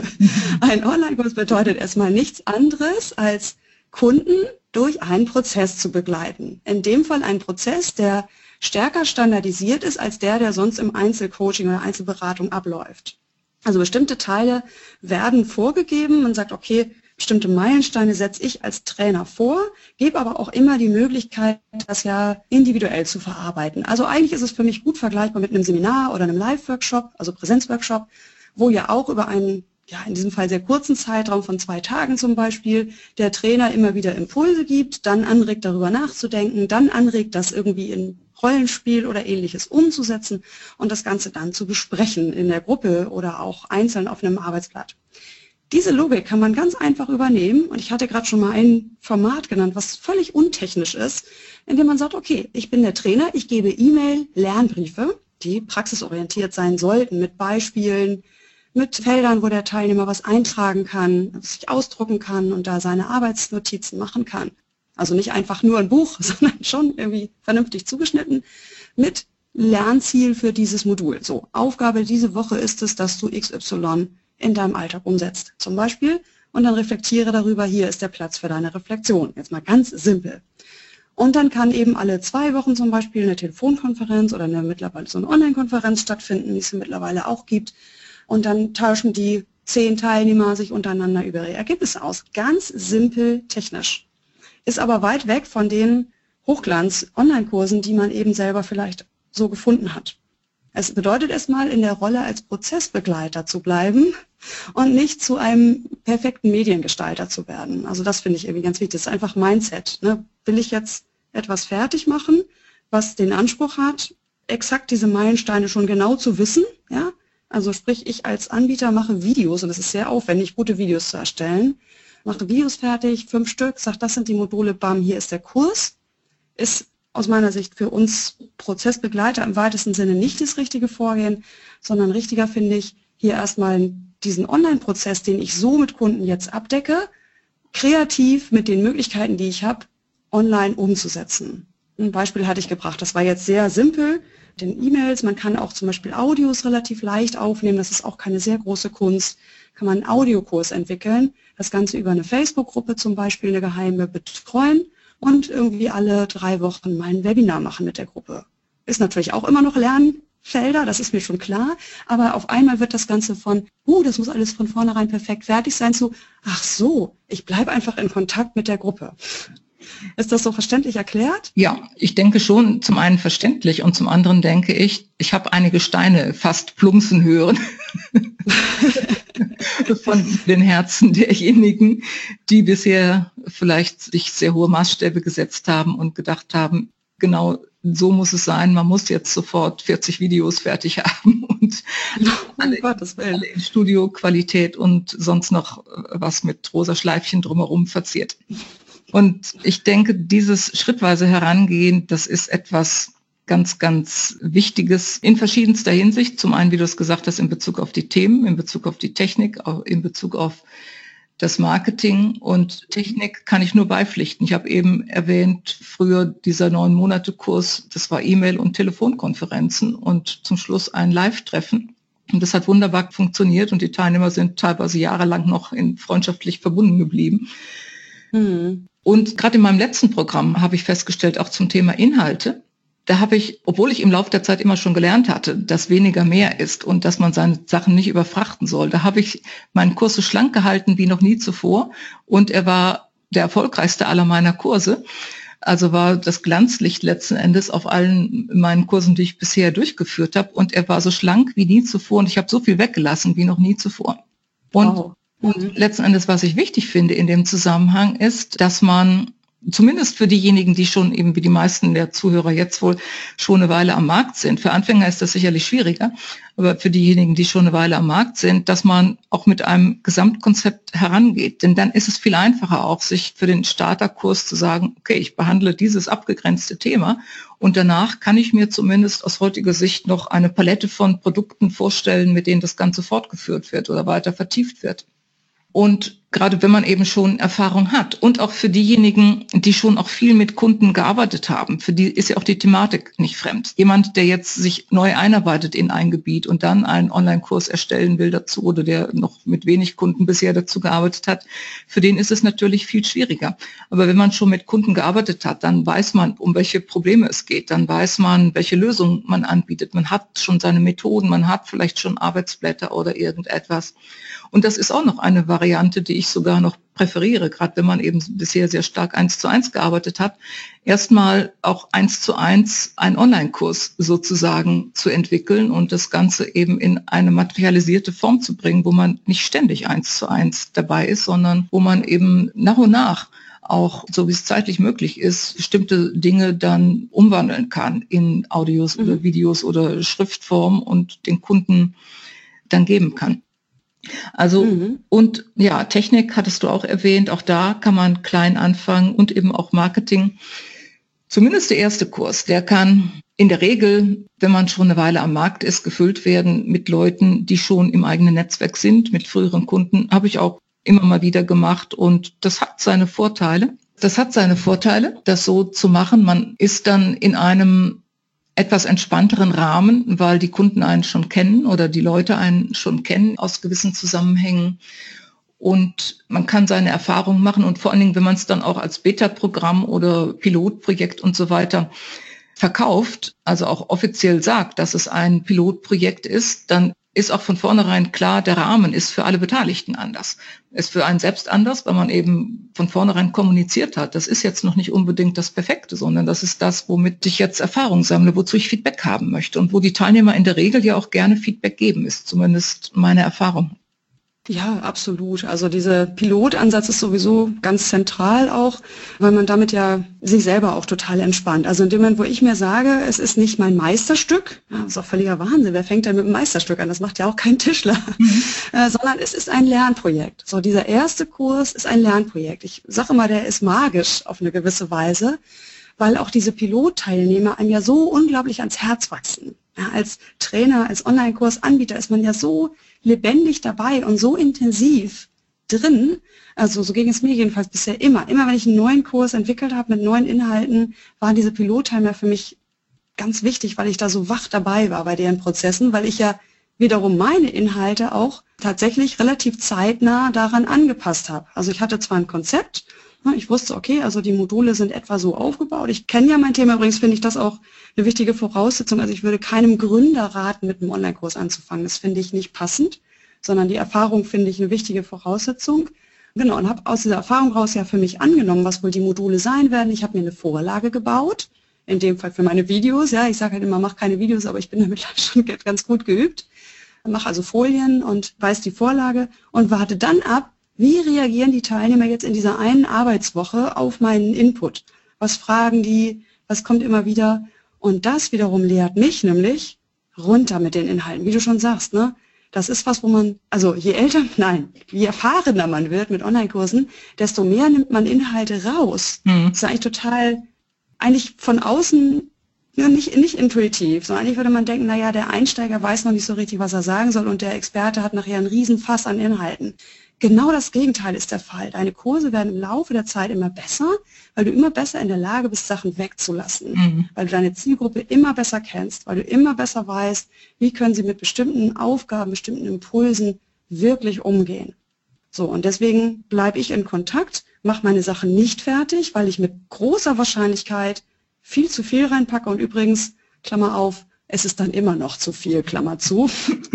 Ein Online-Kurs bedeutet erstmal nichts anderes, als Kunden durch einen Prozess zu begleiten. In dem Fall ein Prozess, der stärker standardisiert ist als der, der sonst im Einzelcoaching oder Einzelberatung abläuft. Also bestimmte Teile werden vorgegeben. Man sagt, okay, bestimmte Meilensteine setze ich als Trainer vor, gebe aber auch immer die Möglichkeit, das ja individuell zu verarbeiten. Also eigentlich ist es für mich gut vergleichbar mit einem Seminar oder einem Live-Workshop, also Präsenzworkshop, wo ja auch über einen, ja in diesem Fall sehr kurzen Zeitraum von zwei Tagen zum Beispiel, der Trainer immer wieder Impulse gibt, dann anregt, darüber nachzudenken, dann anregt, das irgendwie in Rollenspiel oder Ähnliches umzusetzen und das Ganze dann zu besprechen in der Gruppe oder auch einzeln auf einem Arbeitsblatt. Diese Logik kann man ganz einfach übernehmen und ich hatte gerade schon mal ein Format genannt, was völlig untechnisch ist, indem man sagt, okay, ich bin der Trainer, ich gebe E-Mail-Lernbriefe, die praxisorientiert sein sollten, mit Beispielen, mit Feldern, wo der Teilnehmer was eintragen kann, sich ausdrucken kann und da seine Arbeitsnotizen machen kann. Also nicht einfach nur ein Buch, sondern schon irgendwie vernünftig zugeschnitten mit Lernziel für dieses Modul. So, Aufgabe diese Woche ist es, dass du X Y in deinem Alltag umsetzt, zum Beispiel, und dann reflektiere darüber, hier ist der Platz für deine Reflexion. Jetzt mal ganz simpel. Und dann kann eben alle zwei Wochen zum Beispiel eine Telefonkonferenz oder eine mittlerweile so eine Online-Konferenz stattfinden, die es mittlerweile auch gibt. Und dann tauschen die zehn Teilnehmer sich untereinander über ihre Ergebnisse aus. Ganz simpel technisch. Ist aber weit weg von den Hochglanz-Online-Kursen, die man eben selber vielleicht so gefunden hat. Es bedeutet erstmal, in der Rolle als Prozessbegleiter zu bleiben und nicht zu einem perfekten Mediengestalter zu werden. Also das finde ich irgendwie ganz wichtig. Das ist einfach Mindset. Ne? Will ich jetzt etwas fertig machen, was den Anspruch hat, exakt diese Meilensteine schon genau zu wissen? Ja? Also sprich, ich als Anbieter mache Videos und es ist sehr aufwendig, gute Videos zu erstellen. Mache Videos fertig, fünf Stück, sage, das sind die Module, bam, hier ist der Kurs. Ist aus meiner Sicht für uns Prozessbegleiter im weitesten Sinne nicht das richtige Vorgehen, sondern richtiger finde ich, hier erstmal diesen Online-Prozess, den ich so mit Kunden jetzt abdecke, kreativ mit den Möglichkeiten, die ich habe, online umzusetzen. Ein Beispiel hatte ich gebracht, das war jetzt sehr simpel, den E-Mails, man kann auch zum Beispiel Audios relativ leicht aufnehmen, das ist auch keine sehr große Kunst, kann man einen Audiokurs entwickeln, das Ganze über eine Facebook-Gruppe zum Beispiel, eine geheime betreuen und irgendwie alle drei Wochen mal ein Webinar machen mit der Gruppe. Ist natürlich auch immer noch Lernfelder, das ist mir schon klar, aber auf einmal wird das Ganze von, uh, das muss alles von vornherein perfekt fertig sein, zu, ach so, ich bleibe einfach in Kontakt mit der Gruppe. Ist das so verständlich erklärt? Ja, ich denke schon, zum einen verständlich und zum anderen denke ich, ich habe einige Steine fast plumpsen hören von den Herzen derjenigen, die bisher vielleicht sich sehr hohe Maßstäbe gesetzt haben und gedacht haben, genau so muss es sein, man muss jetzt sofort vierzig Videos fertig haben und alle, alle in Studioqualität und sonst noch was mit rosa Schleifchen drumherum verziert. Und ich denke, dieses schrittweise Herangehen, das ist etwas ganz, ganz Wichtiges in verschiedenster Hinsicht. Zum einen, wie du es gesagt hast, in Bezug auf die Themen, in Bezug auf die Technik, auch in Bezug auf das Marketing. Und Technik kann ich nur beipflichten. Ich habe eben erwähnt, früher dieser neun Monate Kurs, das war E-Mail und Telefonkonferenzen und zum Schluss ein Live-Treffen. Und das hat wunderbar funktioniert und die Teilnehmer sind teilweise jahrelang noch in freundschaftlich verbunden geblieben. Mhm. Und gerade in meinem letzten Programm habe ich festgestellt, auch zum Thema Inhalte, da habe ich, obwohl ich im Laufe der Zeit immer schon gelernt hatte, dass weniger mehr ist und dass man seine Sachen nicht überfrachten soll, da habe ich meinen Kurs so schlank gehalten wie noch nie zuvor und er war der erfolgreichste aller meiner Kurse. Also war das Glanzlicht letzten Endes auf allen meinen Kursen, die ich bisher durchgeführt habe und er war so schlank wie nie zuvor und ich habe so viel weggelassen wie noch nie zuvor. Und wow. Und letzten Endes, was ich wichtig finde in dem Zusammenhang, ist, dass man zumindest für diejenigen, die schon eben wie die meisten der Zuhörer jetzt wohl schon eine Weile am Markt sind, für Anfänger ist das sicherlich schwieriger, aber für diejenigen, die schon eine Weile am Markt sind, dass man auch mit einem Gesamtkonzept herangeht. Denn dann ist es viel einfacher auch, sich für den Starterkurs zu sagen, okay, ich behandle dieses abgegrenzte Thema und danach kann ich mir zumindest aus heutiger Sicht noch eine Palette von Produkten vorstellen, mit denen das Ganze fortgeführt wird oder weiter vertieft wird. Und gerade wenn man eben schon Erfahrung hat und auch für diejenigen, die schon auch viel mit Kunden gearbeitet haben, für die ist ja auch die Thematik nicht fremd. Jemand, der jetzt sich neu einarbeitet in ein Gebiet und dann einen Online-Kurs erstellen will dazu oder der noch mit wenig Kunden bisher dazu gearbeitet hat, für den ist es natürlich viel schwieriger. Aber wenn man schon mit Kunden gearbeitet hat, dann weiß man, um welche Probleme es geht, dann weiß man, welche Lösungen man anbietet. Man hat schon seine Methoden, man hat vielleicht schon Arbeitsblätter oder irgendetwas. Und das ist auch noch eine Variante, die ich sogar noch präferiere, gerade wenn man eben bisher sehr stark eins zu eins gearbeitet hat, erstmal auch eins zu eins einen Online-Kurs sozusagen zu entwickeln und das Ganze eben in eine materialisierte Form zu bringen, wo man nicht ständig eins zu eins dabei ist, sondern wo man eben nach und nach auch, so wie es zeitlich möglich ist, bestimmte Dinge dann umwandeln kann in Audios mhm. oder Videos oder Schriftform und den Kunden dann geben kann. Also, mhm. und ja, Technik hattest du auch erwähnt, auch da kann man klein anfangen und eben auch Marketing. Zumindest der erste Kurs, der kann in der Regel, wenn man schon eine Weile am Markt ist, gefüllt werden mit Leuten, die schon im eigenen Netzwerk sind, mit früheren Kunden, habe ich auch immer mal wieder gemacht und das hat seine Vorteile. Das hat seine Vorteile, das so zu machen. Man ist dann in einem etwas entspannteren Rahmen, weil die Kunden einen schon kennen oder die Leute einen schon kennen aus gewissen Zusammenhängen. Und man kann seine Erfahrungen machen und vor allen Dingen, wenn man es dann auch als Beta-Programm oder Pilotprojekt und so weiter verkauft, also auch offiziell sagt, dass es ein Pilotprojekt ist, dann ist auch von vornherein klar, der Rahmen ist für alle Beteiligten anders. Ist für einen selbst anders, weil man eben von vornherein kommuniziert hat. Das ist jetzt noch nicht unbedingt das Perfekte, sondern das ist das, womit ich jetzt Erfahrung sammle, wozu ich Feedback haben möchte und wo die Teilnehmer in der Regel ja auch gerne Feedback geben, ist zumindest meine Erfahrung. Ja, absolut. Also dieser Pilotansatz ist sowieso ganz zentral auch, weil man damit ja sich selber auch total entspannt. Also in dem Moment, wo ich mir sage, es ist nicht mein Meisterstück, ja, das ist auch völliger Wahnsinn, wer fängt denn mit einem Meisterstück an? Das macht ja auch kein Tischler, mhm. äh, sondern es ist ein Lernprojekt. So, dieser erste Kurs ist ein Lernprojekt. Ich sage immer, der ist magisch auf eine gewisse Weise, weil auch diese Pilotteilnehmer einem ja so unglaublich ans Herz wachsen. Ja, als Trainer, als Online-Kursanbieter ist man ja so lebendig dabei und so intensiv drin, also so ging es mir jedenfalls bisher immer. Immer wenn ich einen neuen Kurs entwickelt habe mit neuen Inhalten, waren diese Pilotteilnehmer für mich ganz wichtig, weil ich da so wach dabei war bei deren Prozessen, weil ich ja wiederum meine Inhalte auch tatsächlich relativ zeitnah daran angepasst habe. Also ich hatte zwar ein Konzept, ich wusste, okay, also die Module sind etwa so aufgebaut. Ich kenne ja mein Thema, übrigens finde ich das auch eine wichtige Voraussetzung. Also ich würde keinem Gründer raten, mit einem Online-Kurs anzufangen. Das finde ich nicht passend, sondern die Erfahrung finde ich eine wichtige Voraussetzung. Genau, und habe aus dieser Erfahrung raus ja für mich angenommen, was wohl die Module sein werden. Ich habe mir eine Vorlage gebaut, in dem Fall für meine Videos. Ja, ich sage halt immer, mach keine Videos, aber ich bin damit schon ganz gut geübt. Mache also Folien und weiß die Vorlage und warte dann ab, wie reagieren die Teilnehmer jetzt in dieser einen Arbeitswoche auf meinen Input? Was fragen die? Was kommt immer wieder? Und das wiederum lehrt mich nämlich runter mit den Inhalten. Wie du schon sagst, ne? Das ist was, wo man, also je älter, nein, je erfahrener man wird mit Online-Kursen, desto mehr nimmt man Inhalte raus. Mhm. Das ist eigentlich total, eigentlich von außen, ja, nicht, nicht intuitiv, sondern eigentlich würde man denken, naja, der Einsteiger weiß noch nicht so richtig, was er sagen soll und der Experte hat nachher einen Riesenfass an Inhalten. Genau das Gegenteil ist der Fall. Deine Kurse werden im Laufe der Zeit immer besser, weil du immer besser in der Lage bist, Sachen wegzulassen. Mhm. Weil du deine Zielgruppe immer besser kennst, weil du immer besser weißt, wie können sie mit bestimmten Aufgaben, bestimmten Impulsen wirklich umgehen. So, und deswegen bleibe ich in Kontakt, mache meine Sachen nicht fertig, weil ich mit großer Wahrscheinlichkeit viel zu viel reinpacke und übrigens, Klammer auf, es ist dann immer noch zu viel, Klammer zu.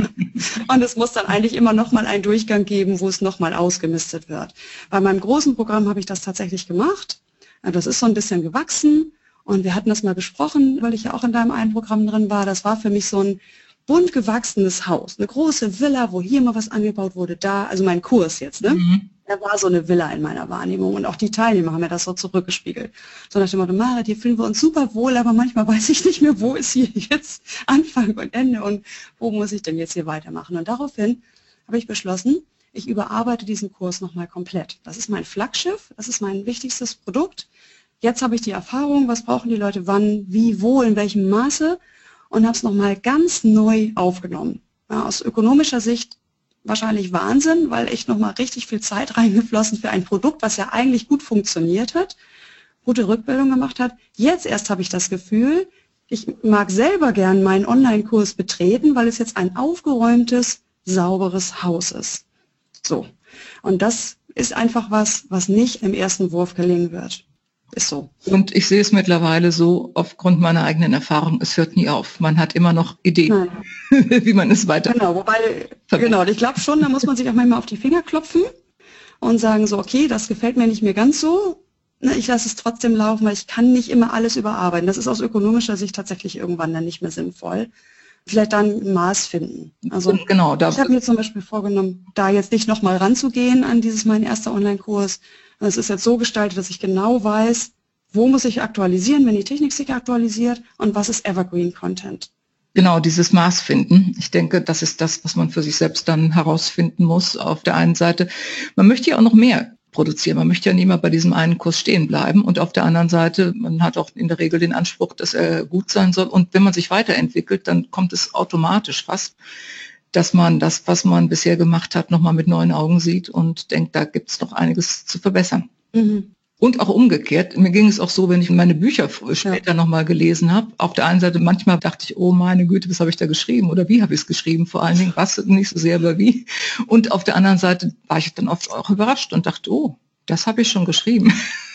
Und es muss dann eigentlich immer noch mal einen Durchgang geben, wo es noch mal ausgemistet wird. Bei meinem großen Programm habe ich das tatsächlich gemacht. Das ist so ein bisschen gewachsen und wir hatten das mal besprochen, weil ich ja auch in deinem einen Programm drin war. Das war für mich so ein bunt gewachsenes Haus, eine große Villa, wo hier mal was angebaut wurde, da, also mein Kurs jetzt, ne? Mhm. Da war so eine Villa in meiner Wahrnehmung und auch die Teilnehmer haben mir das so zurückgespiegelt. So nach dem Motto, Marit, hier fühlen wir uns super wohl, aber manchmal weiß ich nicht mehr, wo ist hier jetzt Anfang und Ende und wo muss ich denn jetzt hier weitermachen. Und daraufhin habe ich beschlossen, ich überarbeite diesen Kurs nochmal komplett. Das ist mein Flaggschiff, das ist mein wichtigstes Produkt. Jetzt habe ich die Erfahrung, was brauchen die Leute wann, wie, wo, in welchem Maße und habe es nochmal ganz neu aufgenommen. Ja, aus ökonomischer Sicht wahrscheinlich Wahnsinn, weil echt nochmal richtig viel Zeit reingeflossen für ein Produkt, was ja eigentlich gut funktioniert hat, gute Rückbildung gemacht hat. Jetzt erst habe ich das Gefühl, ich mag selber gern meinen Online-Kurs betreten, weil es jetzt ein aufgeräumtes, sauberes Haus ist. So. Und das ist einfach was, was nicht im ersten Wurf gelingen wird. Ist so. Und ich sehe es mittlerweile so, aufgrund meiner eigenen Erfahrung, es hört nie auf. Man hat immer noch Ideen, wie man es weiter... Genau, wobei, genau, ich glaube schon, da muss man sich auch manchmal auf die Finger klopfen und sagen so, okay, das gefällt mir nicht mehr ganz so. Ich lasse es trotzdem laufen, weil ich kann nicht immer alles überarbeiten. Das ist aus ökonomischer Sicht tatsächlich irgendwann dann nicht mehr sinnvoll. Vielleicht dann ein Maß finden. Also genau, da ich habe mir zum Beispiel vorgenommen, da jetzt nicht nochmal ranzugehen an dieses mein erster Online-Kurs. Es ist jetzt so gestaltet, dass ich genau weiß, wo muss ich aktualisieren, wenn die Technik sich aktualisiert und was ist Evergreen-Content. Genau, dieses Maß finden. Ich denke, das ist das, was man für sich selbst dann herausfinden muss. Auf der einen Seite, man möchte ja auch noch mehr produzieren. Man möchte ja nicht mehr bei diesem einen Kurs stehen bleiben. Und auf der anderen Seite, man hat auch in der Regel den Anspruch, dass er gut sein soll. Und wenn man sich weiterentwickelt, dann kommt es automatisch fast, dass man das, was man bisher gemacht hat, nochmal mit neuen Augen sieht und denkt, da gibt es noch einiges zu verbessern. Mhm. Und auch umgekehrt. Mir ging es auch so, wenn ich meine Bücher später ja. nochmal gelesen habe. Auf der einen Seite, manchmal dachte ich, oh meine Güte, was habe ich da geschrieben? Oder wie habe ich es geschrieben? Vor allen Dingen, was nicht so sehr, aber wie. Und auf der anderen Seite war ich dann oft auch überrascht und dachte, oh, das habe ich schon geschrieben.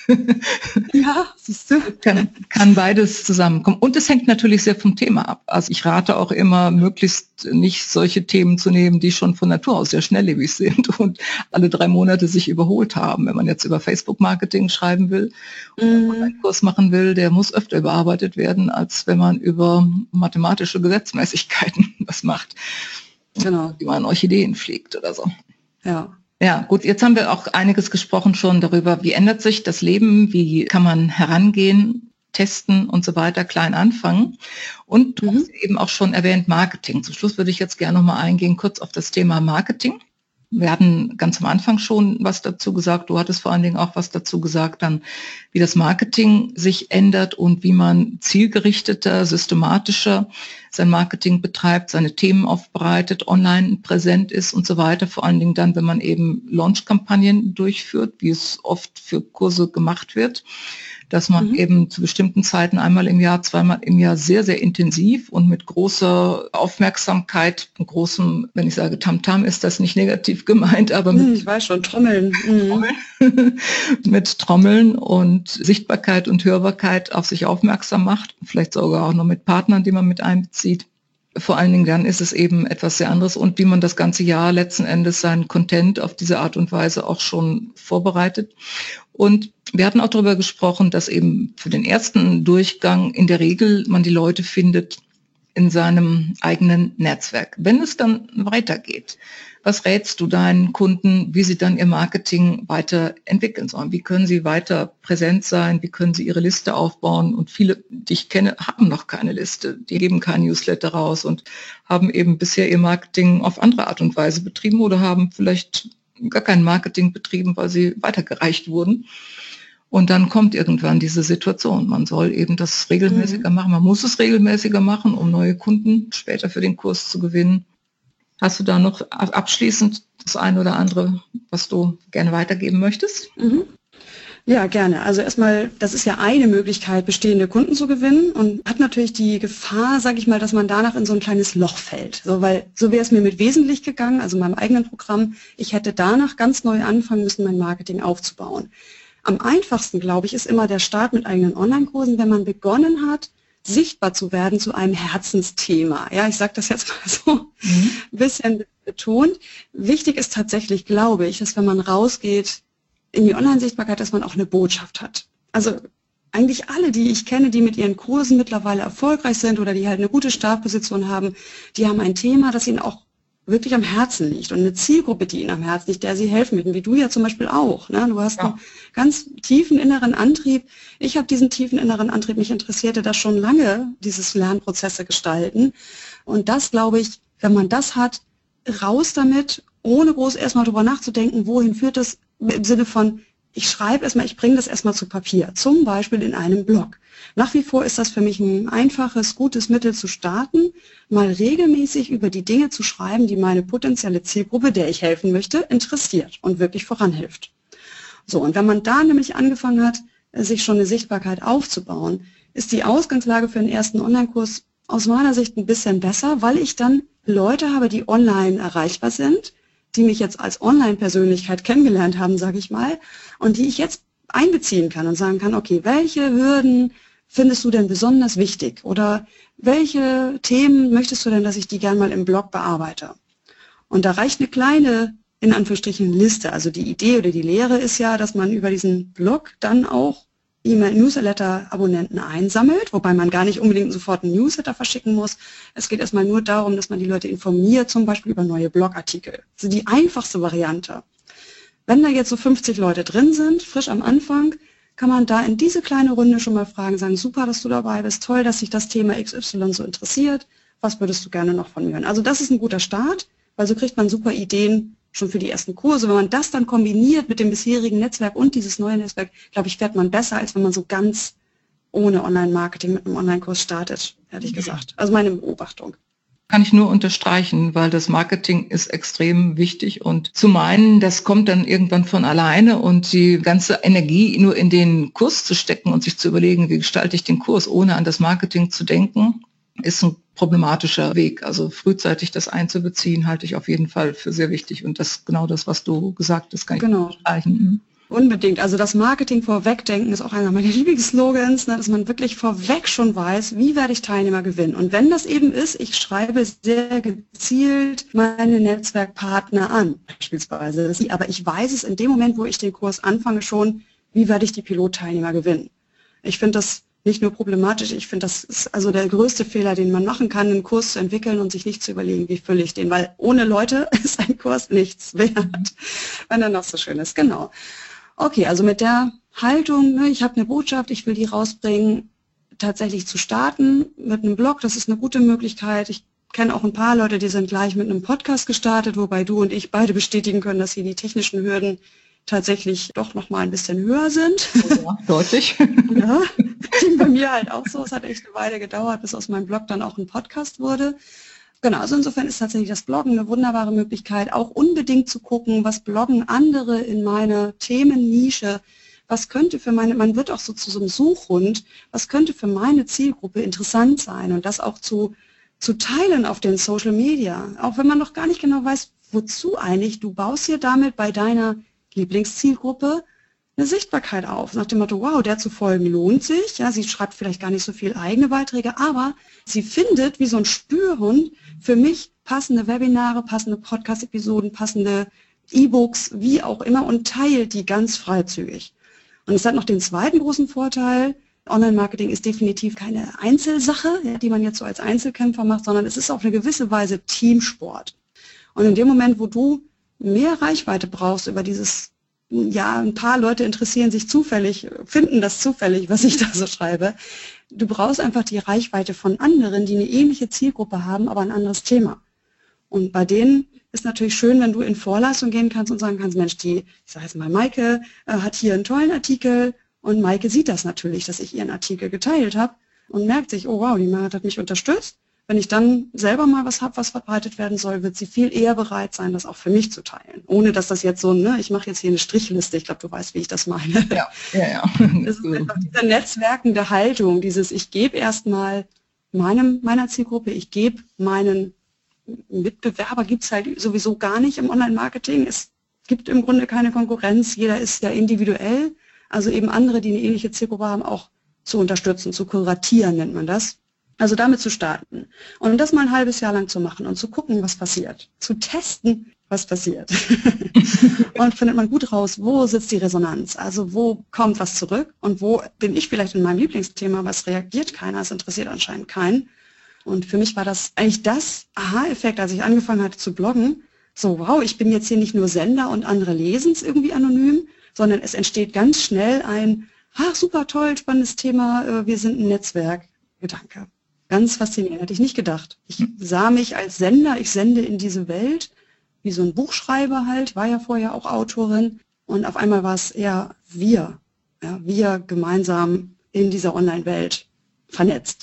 Ja, siehst du. Kann, kann beides zusammenkommen. Und es hängt natürlich sehr vom Thema ab. Also ich rate auch immer, möglichst nicht solche Themen zu nehmen, die schon von Natur aus sehr schnelllebig sind und alle drei Monate sich überholt haben. Wenn man jetzt über Facebook-Marketing schreiben will mhm. oder einen Kurs machen will, der muss öfter überarbeitet werden, als wenn man über mathematische Gesetzmäßigkeiten was macht. Genau. Wie man Orchideen pflegt oder so. Ja. Ja, gut, jetzt haben wir auch einiges gesprochen schon darüber, wie ändert sich das Leben, wie kann man herangehen, testen und so weiter, klein anfangen. Und du mhm. hast eben auch schon erwähnt, Marketing. Zum Schluss würde ich jetzt gerne nochmal eingehen, kurz auf das Thema Marketing. Wir hatten ganz am Anfang schon was dazu gesagt, du hattest vor allen Dingen auch was dazu gesagt, dann wie das Marketing sich ändert und wie man zielgerichteter, systematischer sein Marketing betreibt, seine Themen aufbereitet, online präsent ist und so weiter. Vor allen Dingen dann, wenn man eben Launch-Kampagnen durchführt, wie es oft für Kurse gemacht wird, dass man mhm. eben zu bestimmten Zeiten einmal im Jahr, zweimal im Jahr sehr, sehr intensiv und mit großer Aufmerksamkeit, großem, wenn ich sage Tamtam, ist das nicht negativ gemeint, aber mit, ich weiß schon, Trommeln. Trommeln mit Trommeln und Sichtbarkeit und Hörbarkeit auf sich aufmerksam macht, vielleicht sogar auch noch mit Partnern, die man mit einbezieht. Vor allen Dingen dann ist es eben etwas sehr anderes und wie man das ganze Jahr letzten Endes seinen Content auf diese Art und Weise auch schon vorbereitet. Und wir hatten auch darüber gesprochen, dass eben für den ersten Durchgang in der Regel man die Leute findet in seinem eigenen Netzwerk. Wenn es dann weitergeht, was rätst du deinen Kunden, wie sie dann ihr Marketing weiterentwickeln sollen? Wie können sie weiter präsent sein? Wie können sie ihre Liste aufbauen? Und viele, die ich kenne, haben noch keine Liste. Die geben kein Newsletter raus und haben eben bisher ihr Marketing auf andere Art und Weise betrieben oder haben vielleicht gar kein Marketing betrieben, weil sie weitergereicht wurden. Und dann kommt irgendwann diese Situation. Man soll eben das regelmäßiger mhm. machen. Man muss es regelmäßiger machen, um neue Kunden später für den Kurs zu gewinnen. Hast du da noch abschließend das eine oder andere, was du gerne weitergeben möchtest? Mhm. Ja, gerne. Also erstmal, das ist ja eine Möglichkeit, bestehende Kunden zu gewinnen und hat natürlich die Gefahr, sage ich mal, dass man danach in so ein kleines Loch fällt. So, weil so wäre es mir mit Wesentlich gegangen, also meinem eigenen Programm. Ich hätte danach ganz neu anfangen müssen, mein Marketing aufzubauen. Am einfachsten, glaube ich, ist immer der Start mit eigenen Online-Kursen, wenn man begonnen hat, sichtbar zu werden zu einem Herzensthema. Ja, ich sage das jetzt mal so mhm. ein bisschen betont. Wichtig ist tatsächlich, glaube ich, dass wenn man rausgeht in die Online-Sichtbarkeit, dass man auch eine Botschaft hat. Also eigentlich alle, die ich kenne, die mit ihren Kursen mittlerweile erfolgreich sind oder die halt eine gute Startposition haben, die haben ein Thema, das ihnen auch wirklich am Herzen liegt und eine Zielgruppe, die ihnen am Herzen liegt, der sie helfen möchten, wie du ja zum Beispiel auch. Ne? Du hast ja. einen ganz tiefen inneren Antrieb. Ich habe diesen tiefen inneren Antrieb, mich interessierte das schon lange, dieses Lernprozesse gestalten. Und das, glaube ich, wenn man das hat, raus damit, ohne groß erstmal drüber nachzudenken, wohin führt das, im Sinne von, ich schreibe erstmal, ich bringe das erstmal zu Papier, zum Beispiel in einem Blog. Nach wie vor ist das für mich ein einfaches, gutes Mittel zu starten, mal regelmäßig über die Dinge zu schreiben, die meine potenzielle Zielgruppe, der ich helfen möchte, interessiert und wirklich voranhilft. So, und wenn man da nämlich angefangen hat, sich schon eine Sichtbarkeit aufzubauen, ist die Ausgangslage für den ersten Online-Kurs aus meiner Sicht ein bisschen besser, weil ich dann Leute habe, die online erreichbar sind, die mich jetzt als Online-Persönlichkeit kennengelernt haben, sage ich mal, und die ich jetzt einbeziehen kann und sagen kann, okay, welche Hürden findest du denn besonders wichtig oder welche Themen möchtest du denn, dass ich die gern mal im Blog bearbeite? Und da reicht eine kleine, in Anführungsstrichen, Liste. Also die Idee oder die Lehre ist ja, dass man über diesen Blog dann auch E-Mail-Newsletter-Abonnenten einsammelt, wobei man gar nicht unbedingt sofort einen Newsletter verschicken muss. Es geht erstmal nur darum, dass man die Leute informiert, zum Beispiel über neue Blogartikel. Also die einfachste Variante. Wenn da jetzt so fünfzig Leute drin sind, frisch am Anfang, kann man da in diese kleine Runde schon mal fragen, sagen, super, dass du dabei bist, toll, dass sich das Thema X Y so interessiert, was würdest du gerne noch von mir hören? Also das ist ein guter Start, weil so kriegt man super Ideen schon für die ersten Kurse. Wenn man das dann kombiniert mit dem bisherigen Netzwerk und dieses neue Netzwerk, glaube ich, fährt man besser, als wenn man so ganz ohne Online-Marketing mit einem Online-Kurs startet, ehrlich gesagt. Also meine Beobachtung. Kann ich nur unterstreichen, weil das Marketing ist extrem wichtig und zu meinen, das kommt dann irgendwann von alleine und die ganze Energie nur in den Kurs zu stecken und sich zu überlegen, wie gestalte ich den Kurs, ohne an das Marketing zu denken, ist ein problematischer Weg. Also frühzeitig das einzubeziehen, halte ich auf jeden Fall für sehr wichtig und das genau das, was du gesagt hast, kann ich genau unterstreichen. Unbedingt. Also das Marketing vorwegdenken ist auch einer meiner Lieblingsslogans, ne, dass man wirklich vorweg schon weiß, wie werde ich Teilnehmer gewinnen. Und wenn das eben ist, ich schreibe sehr gezielt meine Netzwerkpartner an, beispielsweise. Aber ich weiß es in dem Moment, wo ich den Kurs anfange schon, wie werde ich die Pilotteilnehmer gewinnen. Ich finde das nicht nur problematisch, ich finde, das ist also der größte Fehler, den man machen kann, einen Kurs zu entwickeln und sich nicht zu überlegen, wie fülle ich den. Weil ohne Leute ist ein Kurs nichts wert, wenn er noch so schön ist. Genau. Okay, also mit der Haltung, ne, ich habe eine Botschaft, ich will die rausbringen, tatsächlich zu starten mit einem Blog, das ist eine gute Möglichkeit. Ich kenne auch ein paar Leute, die sind gleich mit einem Podcast gestartet, wobei du und ich beide bestätigen können, dass hier die technischen Hürden tatsächlich doch noch mal ein bisschen höher sind. Ja, deutlich. Ja, ging bei mir halt auch so. Es hat echt eine Weile gedauert, bis aus meinem Blog dann auch ein Podcast wurde. Genau, also insofern ist tatsächlich das Bloggen eine wunderbare Möglichkeit, auch unbedingt zu gucken, was bloggen andere in meiner Themennische, was könnte für meine, man wird auch so zu so einem Suchhund, was könnte für meine Zielgruppe interessant sein und das auch zu, zu teilen auf den Social Media, auch wenn man noch gar nicht genau weiß, wozu eigentlich, du baust hier damit bei deiner Lieblingszielgruppe eine Sichtbarkeit auf, nach dem Motto, wow, der zu folgen lohnt sich. Ja, sie schreibt vielleicht gar nicht so viel eigene Beiträge, aber sie findet wie so ein Spürhund für mich passende Webinare, passende Podcast-Episoden, passende E-Books, wie auch immer und teilt die ganz freizügig. Und es hat noch den zweiten großen Vorteil, Online-Marketing ist definitiv keine Einzelsache, ja, die man jetzt so als Einzelkämpfer macht, sondern es ist auf eine gewisse Weise Teamsport. Und in dem Moment, wo du mehr Reichweite brauchst über dieses, ja, ein paar Leute interessieren sich zufällig, finden das zufällig, was ich da so schreibe. Du brauchst einfach die Reichweite von anderen, die eine ähnliche Zielgruppe haben, aber ein anderes Thema. Und bei denen ist natürlich schön, wenn du in Vorleistung gehen kannst und sagen kannst, Mensch, die, ich sage jetzt mal, Maike äh, hat hier einen tollen Artikel und Maike sieht das natürlich, dass ich ihren Artikel geteilt habe und merkt sich, oh wow, die Maike hat mich unterstützt. Wenn ich dann selber mal was habe, was verbreitet werden soll, wird sie viel eher bereit sein, das auch für mich zu teilen. Ohne dass das jetzt so, ne, ich mache jetzt hier eine Strichliste, ich glaube, du weißt, wie ich das meine. Ja, ja, ja. Das ist einfach diese netzwerkende Haltung, dieses, ich gebe erstmal meinem, meiner Zielgruppe, ich gebe meinen Mitbewerber, gibt es halt sowieso gar nicht im Online-Marketing. Es gibt im Grunde keine Konkurrenz, jeder ist ja individuell, also eben andere, die eine ähnliche Zielgruppe haben, auch zu unterstützen, zu kuratieren nennt man das. Also damit zu starten und das mal ein halbes Jahr lang zu machen und zu gucken, was passiert, zu testen, was passiert. Und findet man gut raus, wo sitzt die Resonanz, also wo kommt was zurück und wo bin ich vielleicht in meinem Lieblingsthema, was reagiert keiner, es interessiert anscheinend keinen. Und für mich war das eigentlich das Aha-Effekt, als ich angefangen hatte zu bloggen, so wow, ich bin jetzt hier nicht nur Sender und andere lesen es irgendwie anonym, sondern es entsteht ganz schnell ein, ach super toll, spannendes Thema, wir sind ein Netzwerk, Gedanke. Ganz faszinierend, hätte ich nicht gedacht. Ich sah mich als Sender, ich sende in diese Welt, wie so ein Buchschreiber halt, war ja vorher auch Autorin. Und auf einmal war es eher wir, ja, wir gemeinsam in dieser Online-Welt vernetzt.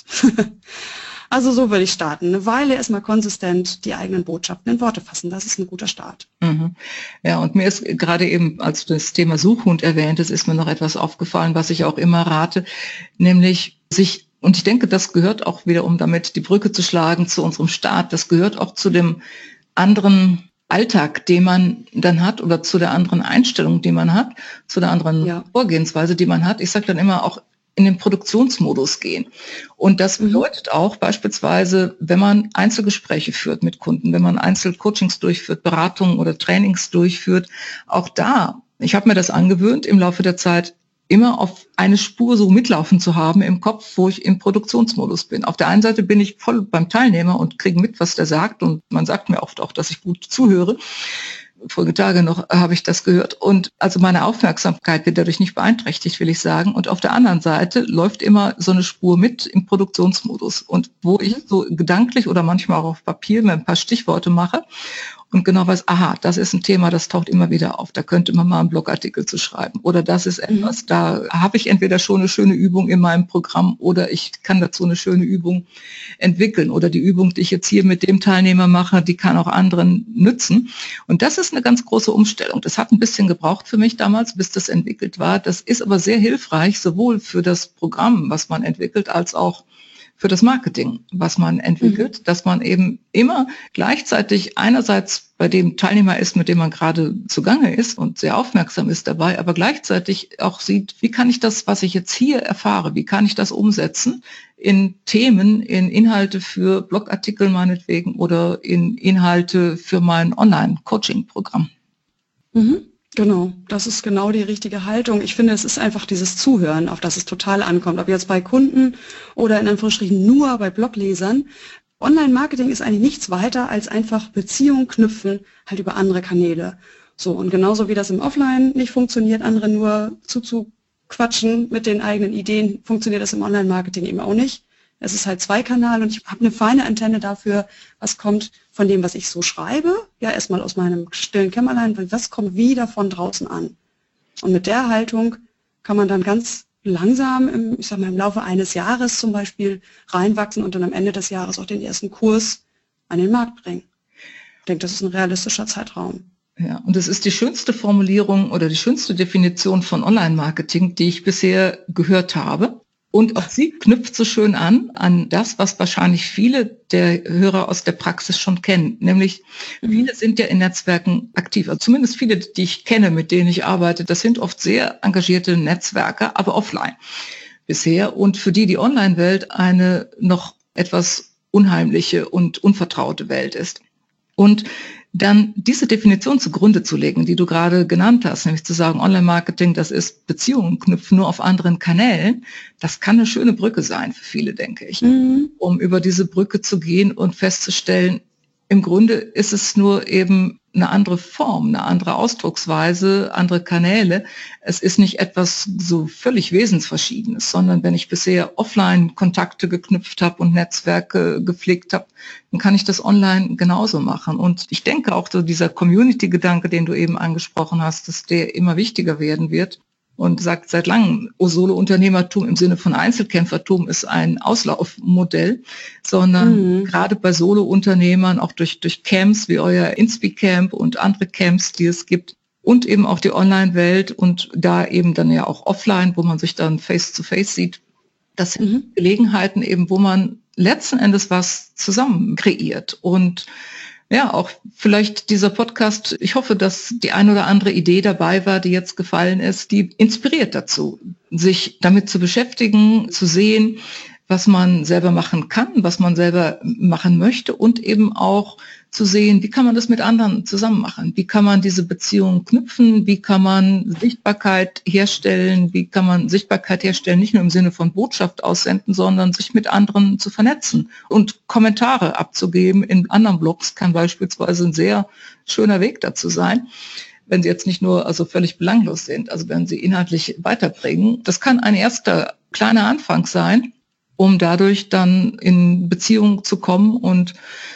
Also so würde ich starten. Eine Weile erstmal konsistent die eigenen Botschaften in Worte fassen. Das ist ein guter Start. Mhm. Ja, und mir ist gerade eben, als du das Thema Suchhund erwähnt hast, ist mir noch etwas aufgefallen, was ich auch immer rate, nämlich sich, und ich denke, das gehört auch wieder, um damit die Brücke zu schlagen zu unserem Start, das gehört auch zu dem anderen Alltag, den man dann hat, oder zu der anderen Einstellung, die man hat, zu der anderen ja. Vorgehensweise, die man hat. Ich sage dann immer auch, in den Produktionsmodus gehen. Und das bedeutet auch beispielsweise, wenn man Einzelgespräche führt mit Kunden, wenn man Einzelcoachings durchführt, Beratungen oder Trainings durchführt, auch da, ich habe mir das angewöhnt, im Laufe der Zeit immer auf eine Spur so mitlaufen zu haben im Kopf, wo ich im Produktionsmodus bin. Auf der einen Seite bin ich voll beim Teilnehmer und kriege mit, was der sagt, und man sagt mir oft auch, dass ich gut zuhöre. Vorige Tage noch habe ich das gehört. Und also meine Aufmerksamkeit wird dadurch nicht beeinträchtigt, will ich sagen. Und auf der anderen Seite läuft immer so eine Spur mit im Produktionsmodus. Und wo ich so gedanklich oder manchmal auch auf Papier mir ein paar Stichworte mache und genau weiß, aha, das ist ein Thema, das taucht immer wieder auf. Da könnte man mal einen Blogartikel zu schreiben. Oder das ist etwas, mhm. da habe ich entweder schon eine schöne Übung in meinem Programm oder ich kann dazu eine schöne Übung entwickeln. Oder die Übung, die ich jetzt hier mit dem Teilnehmer mache, die kann auch anderen nützen. Und das ist eine ganz große Umstellung. Das hat ein bisschen gebraucht für mich damals, bis das entwickelt war. Das ist aber sehr hilfreich, sowohl für das Programm, was man entwickelt, als auch für das Marketing, was man entwickelt, mhm. dass man eben immer gleichzeitig einerseits bei dem Teilnehmer ist, mit dem man gerade zugange ist und sehr aufmerksam ist dabei, aber gleichzeitig auch sieht, wie kann ich das, was ich jetzt hier erfahre, wie kann ich das umsetzen in Themen, in Inhalte für Blogartikel meinetwegen oder in Inhalte für mein Online-Coaching-Programm. Mhm. Genau, das ist genau die richtige Haltung. Ich finde, es ist einfach dieses Zuhören, auf das es total ankommt. Ob jetzt bei Kunden oder in Anführungsstrichen nur bei Bloglesern. Online-Marketing ist eigentlich nichts weiter als einfach Beziehungen knüpfen, halt über andere Kanäle. So, und genauso wie das im Offline nicht funktioniert, andere nur zuzuquatschen mit den eigenen Ideen, funktioniert das im Online-Marketing eben auch nicht. Es ist halt Zweikanal und ich habe eine feine Antenne dafür, was kommt von dem, was ich so schreibe, ja erstmal aus meinem stillen Kämmerlein, was kommt wieder von draußen an. Und mit der Haltung kann man dann ganz langsam, im, ich sag mal im Laufe eines Jahres zum Beispiel, reinwachsen und dann am Ende des Jahres auch den ersten Kurs an den Markt bringen. Ich denke, das ist ein realistischer Zeitraum. Ja, und das ist die schönste Formulierung oder die schönste Definition von Online-Marketing, die ich bisher gehört habe. Und auch sie knüpft so schön an, an das, was wahrscheinlich viele der Hörer aus der Praxis schon kennen. Nämlich, viele sind ja in Netzwerken aktiv. Also zumindest viele, die ich kenne, mit denen ich arbeite, das sind oft sehr engagierte Netzwerker, aber offline bisher. Und für die die Online-Welt eine noch etwas unheimliche und unvertraute Welt ist. Und dann diese Definition zugrunde zu legen, die du gerade genannt hast, nämlich zu sagen, Online-Marketing, das ist Beziehungen knüpfen nur auf anderen Kanälen, das kann eine schöne Brücke sein für viele, denke ich, mhm. um über diese Brücke zu gehen und festzustellen, im Grunde ist es nur eben eine andere Form, eine andere Ausdrucksweise, andere Kanäle. Es ist nicht etwas so völlig Wesensverschiedenes, sondern wenn ich bisher offline Kontakte geknüpft habe und Netzwerke gepflegt habe, dann kann ich das online genauso machen. Und ich denke auch so dieser Community-Gedanke, den du eben angesprochen hast, dass der immer wichtiger werden wird. Und sagt seit langem, Solo-Unternehmertum im Sinne von Einzelkämpfertum ist ein Auslaufmodell, sondern mhm. gerade bei Solo-Unternehmern, auch durch, durch Camps wie euer Inspi-Camp und andere Camps, die es gibt, und eben auch die Online-Welt und da eben dann ja auch offline, wo man sich dann face-to-face sieht, das sind mhm. Gelegenheiten eben, wo man letzten Endes was zusammen kreiert. Und ja, auch vielleicht dieser Podcast, ich hoffe, dass die ein oder andere Idee dabei war, die jetzt gefallen ist, die inspiriert dazu, sich damit zu beschäftigen, zu sehen, was man selber machen kann, was man selber machen möchte und eben auch zu sehen, wie kann man das mit anderen zusammen machen? Wie kann man diese Beziehungen knüpfen? Wie kann man Sichtbarkeit herstellen? Wie kann man Sichtbarkeit herstellen, nicht nur im Sinne von Botschaft aussenden, sondern sich mit anderen zu vernetzen und Kommentare abzugeben in anderen Blogs kann beispielsweise ein sehr schöner Weg dazu sein, wenn sie jetzt nicht nur also völlig belanglos sind, also wenn sie inhaltlich weiterbringen. Das kann ein erster kleiner Anfang sein, um dadurch dann in Beziehung zu kommen und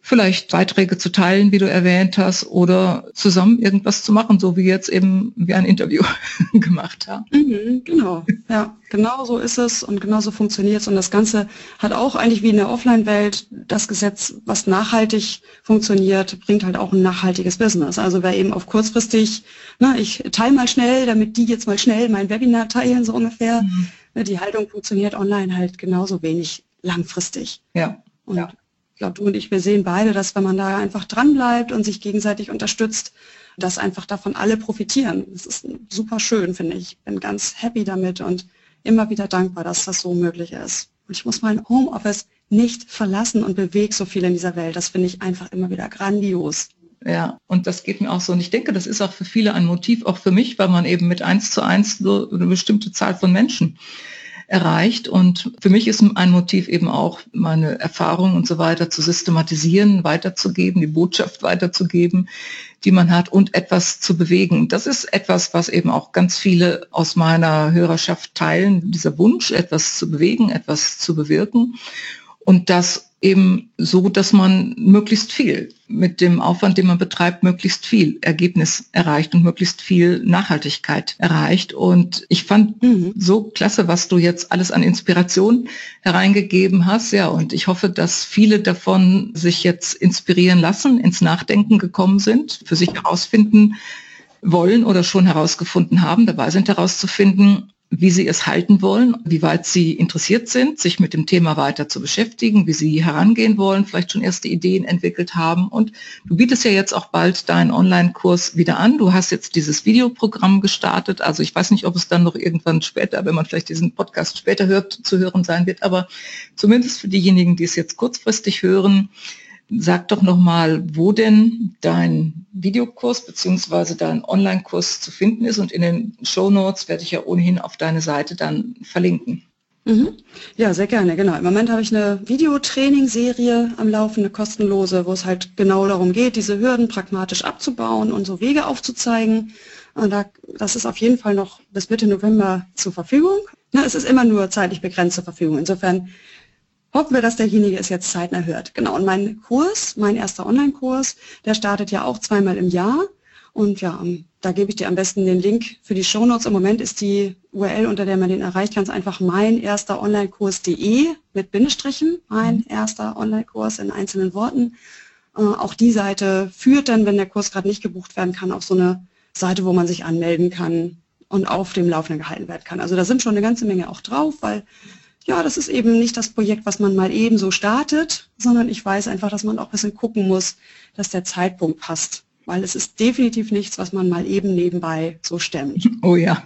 vielleicht Beiträge zu teilen, wie du erwähnt hast, oder zusammen irgendwas zu machen, so wie jetzt eben wir ein Interview gemacht haben. Mhm, genau, ja, genau so ist es und genau so funktioniert es. Und das Ganze hat auch eigentlich wie in der Offline-Welt das Gesetz, was nachhaltig funktioniert, bringt halt auch ein nachhaltiges Business. Also wer eben auf kurzfristig, ne, ich teile mal schnell, damit die jetzt mal schnell mein Webinar teilen, so ungefähr. Mhm. Ne, die Haltung funktioniert online halt genauso wenig langfristig. Ja. Und ja. Ich glaube, du und ich, wir sehen beide, dass wenn man da einfach dran bleibt und sich gegenseitig unterstützt, dass einfach davon alle profitieren. Das ist super schön, finde ich. Ich bin ganz happy damit und immer wieder dankbar, dass das so möglich ist. Und ich muss mein Homeoffice nicht verlassen und bewege so viel in dieser Welt. Das finde ich einfach immer wieder grandios. Ja, und das geht mir auch so. Und ich denke, das ist auch für viele ein Motiv, auch für mich, weil man eben mit eins zu eins so eine bestimmte Zahl von Menschen erreicht. Und für mich ist ein Motiv eben auch, meine Erfahrungen und so weiter zu systematisieren, weiterzugeben, die Botschaft weiterzugeben, die man hat und etwas zu bewegen. Das ist etwas, was eben auch ganz viele aus meiner Hörerschaft teilen, dieser Wunsch, etwas zu bewegen, etwas zu bewirken. Und das eben so, dass man möglichst viel mit dem Aufwand, den man betreibt, möglichst viel Ergebnis erreicht und möglichst viel Nachhaltigkeit erreicht. Und ich fand mhm. so klasse, was du jetzt alles an Inspiration hereingegeben hast. Ja, und ich hoffe, dass viele davon sich jetzt inspirieren lassen, ins Nachdenken gekommen sind, für sich herausfinden wollen oder schon herausgefunden haben, dabei sind herauszufinden, wie sie es halten wollen, wie weit sie interessiert sind, sich mit dem Thema weiter zu beschäftigen, wie sie herangehen wollen, vielleicht schon erste Ideen entwickelt haben. Und du bietest ja jetzt auch bald deinen Online-Kurs wieder an. Du hast jetzt dieses Videoprogramm gestartet. Also ich weiß nicht, ob es dann noch irgendwann später, wenn man vielleicht diesen Podcast später hört, zu hören sein wird. Aber zumindest für diejenigen, die es jetzt kurzfristig hören, sag doch nochmal, wo denn dein Videokurs bzw. dein Online-Kurs zu finden ist, und in den Shownotes werde ich ja ohnehin auf deine Seite dann verlinken. Mhm. Ja, sehr gerne, genau. Im Moment habe ich eine Videotraining-Serie am Laufen, eine kostenlose, wo es halt genau darum geht, diese Hürden pragmatisch abzubauen und so Wege aufzuzeigen. Und da, das ist auf jeden Fall noch bis Mitte November zur Verfügung. Na, es ist immer nur zeitlich begrenzt zur Verfügung. Insofern hoffen wir, dass derjenige es jetzt zeitnah hört. Genau, und mein Kurs, mein erster Online-Kurs, der startet ja auch zweimal im Jahr. Und ja, da gebe ich dir am besten den Link für die Shownotes. Im Moment ist die U R L, unter der man den erreicht, ganz einfach mein erster Online-Kurs punkt de mit Bindestrichen, mein erster Online-Kurs in einzelnen Worten. Äh, auch die Seite führt dann, wenn der Kurs gerade nicht gebucht werden kann, auf so eine Seite, wo man sich anmelden kann und auf dem Laufenden gehalten werden kann. Also da sind schon eine ganze Menge auch drauf, weil ja, das ist eben nicht das Projekt, was man mal eben so startet, sondern ich weiß einfach, dass man auch ein bisschen gucken muss, dass der Zeitpunkt passt. Weil es ist definitiv nichts, was man mal eben nebenbei so stemmt. Oh ja.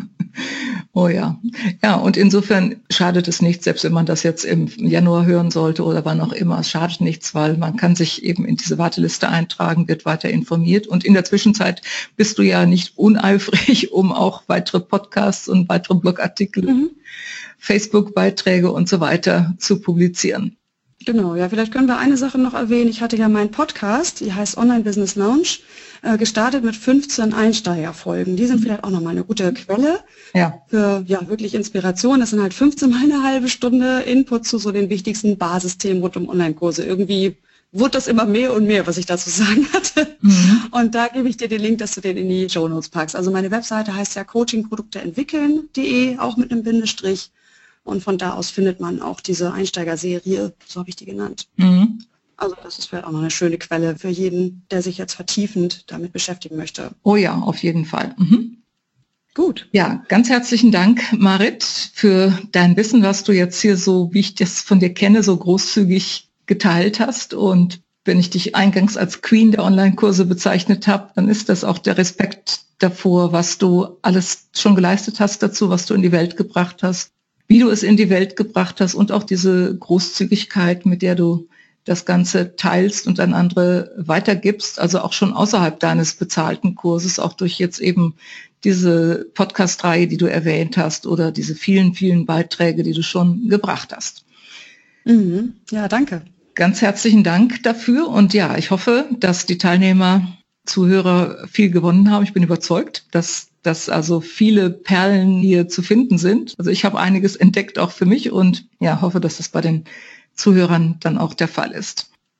Oh ja. Ja, und insofern schadet es nichts, selbst wenn man das jetzt im Januar hören sollte oder wann auch immer. Es schadet nichts, weil man kann sich eben in diese Warteliste eintragen, wird weiter informiert. Und in der Zwischenzeit bist du ja nicht uneifrig, um auch weitere Podcasts und weitere Blogartikel, mhm. Facebook-Beiträge und so weiter zu publizieren. Genau, ja, vielleicht können wir eine Sache noch erwähnen. Ich hatte ja meinen Podcast, die heißt Online Business Lounge, äh, gestartet mit fünfzehn Einsteigerfolgen. Die sind vielleicht auch nochmal eine gute Quelle ja. für ja wirklich Inspiration. Das sind halt fünfzehn mal eine halbe Stunde Input zu so den wichtigsten Basisthemen rund um Online-Kurse. Irgendwie wurde das immer mehr und mehr, was ich dazu sagen hatte. Mhm. Und da gebe ich dir den Link, dass du den in die Shownotes packst. Also meine Webseite heißt ja coachingprodukte entwickeln punkt de, auch mit einem Bindestrich. Und von da aus findet man auch diese Einsteigerserie, so habe ich die genannt. Mhm. Also das ist vielleicht auch noch eine schöne Quelle für jeden, der sich jetzt vertiefend damit beschäftigen möchte. Oh ja, auf jeden Fall. Mhm. Gut. Ja, ganz herzlichen Dank, Marit, für dein Wissen, was du jetzt hier so, wie ich das von dir kenne, so großzügig geteilt hast. Und wenn ich dich eingangs als Queen der Online-Kurse bezeichnet habe, dann ist das auch der Respekt davor, was du alles schon geleistet hast dazu, was du in die Welt gebracht hast, wie du es in die Welt gebracht hast und auch diese Großzügigkeit, mit der du das Ganze teilst und an andere weitergibst, also auch schon außerhalb deines bezahlten Kurses, auch durch jetzt eben diese Podcast-Reihe, die du erwähnt hast, oder diese vielen, vielen Beiträge, die du schon gebracht hast. Mhm. Ja, danke. Ganz herzlichen Dank dafür, und ja, ich hoffe, dass die Teilnehmer, Zuhörer viel gewonnen haben. Ich bin überzeugt, dass dass also viele Perlen hier zu finden sind. Also ich habe einiges entdeckt auch für mich und ja, hoffe, dass das bei den Zuhörern dann auch der Fall ist.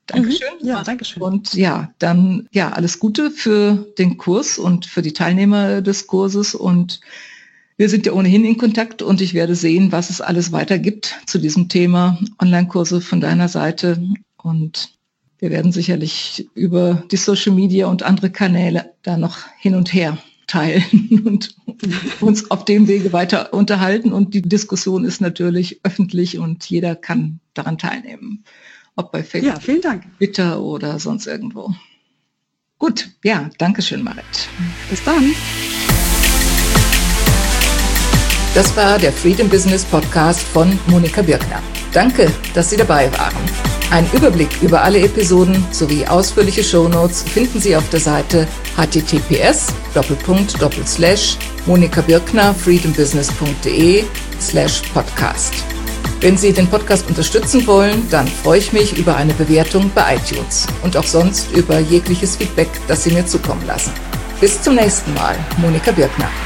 Dankeschön. Mhm. Ja, Dankeschön. Und ja, dann ja, alles Gute für den Kurs und für die Teilnehmer des Kurses. Und wir sind ja ohnehin in Kontakt und ich werde sehen, was es alles weiter gibt zu diesem Thema Online-Kurse von deiner Seite. Und wir werden sicherlich über die Social Media und andere Kanäle da noch hin und her teilen und uns auf dem Wege weiter unterhalten. Und die Diskussion ist natürlich öffentlich und jeder kann daran teilnehmen. Ob bei Facebook, ja, vielen Dank. Twitter oder sonst irgendwo. Gut, ja, danke schön, Marit. Bis dann. Das war der Freedom Business Podcast von Monika Birkner. Danke, dass Sie dabei waren. Einen Überblick über alle Episoden sowie ausführliche Shownotes finden Sie auf der Seite h t t p s doppelpunkt doppelpunkt slash monikabirkner freedombusiness.de slash podcast. Wenn Sie den Podcast unterstützen wollen, dann freue ich mich über eine Bewertung bei iTunes und auch sonst über jegliches Feedback, das Sie mir zukommen lassen. Bis zum nächsten Mal, Monika Birkner.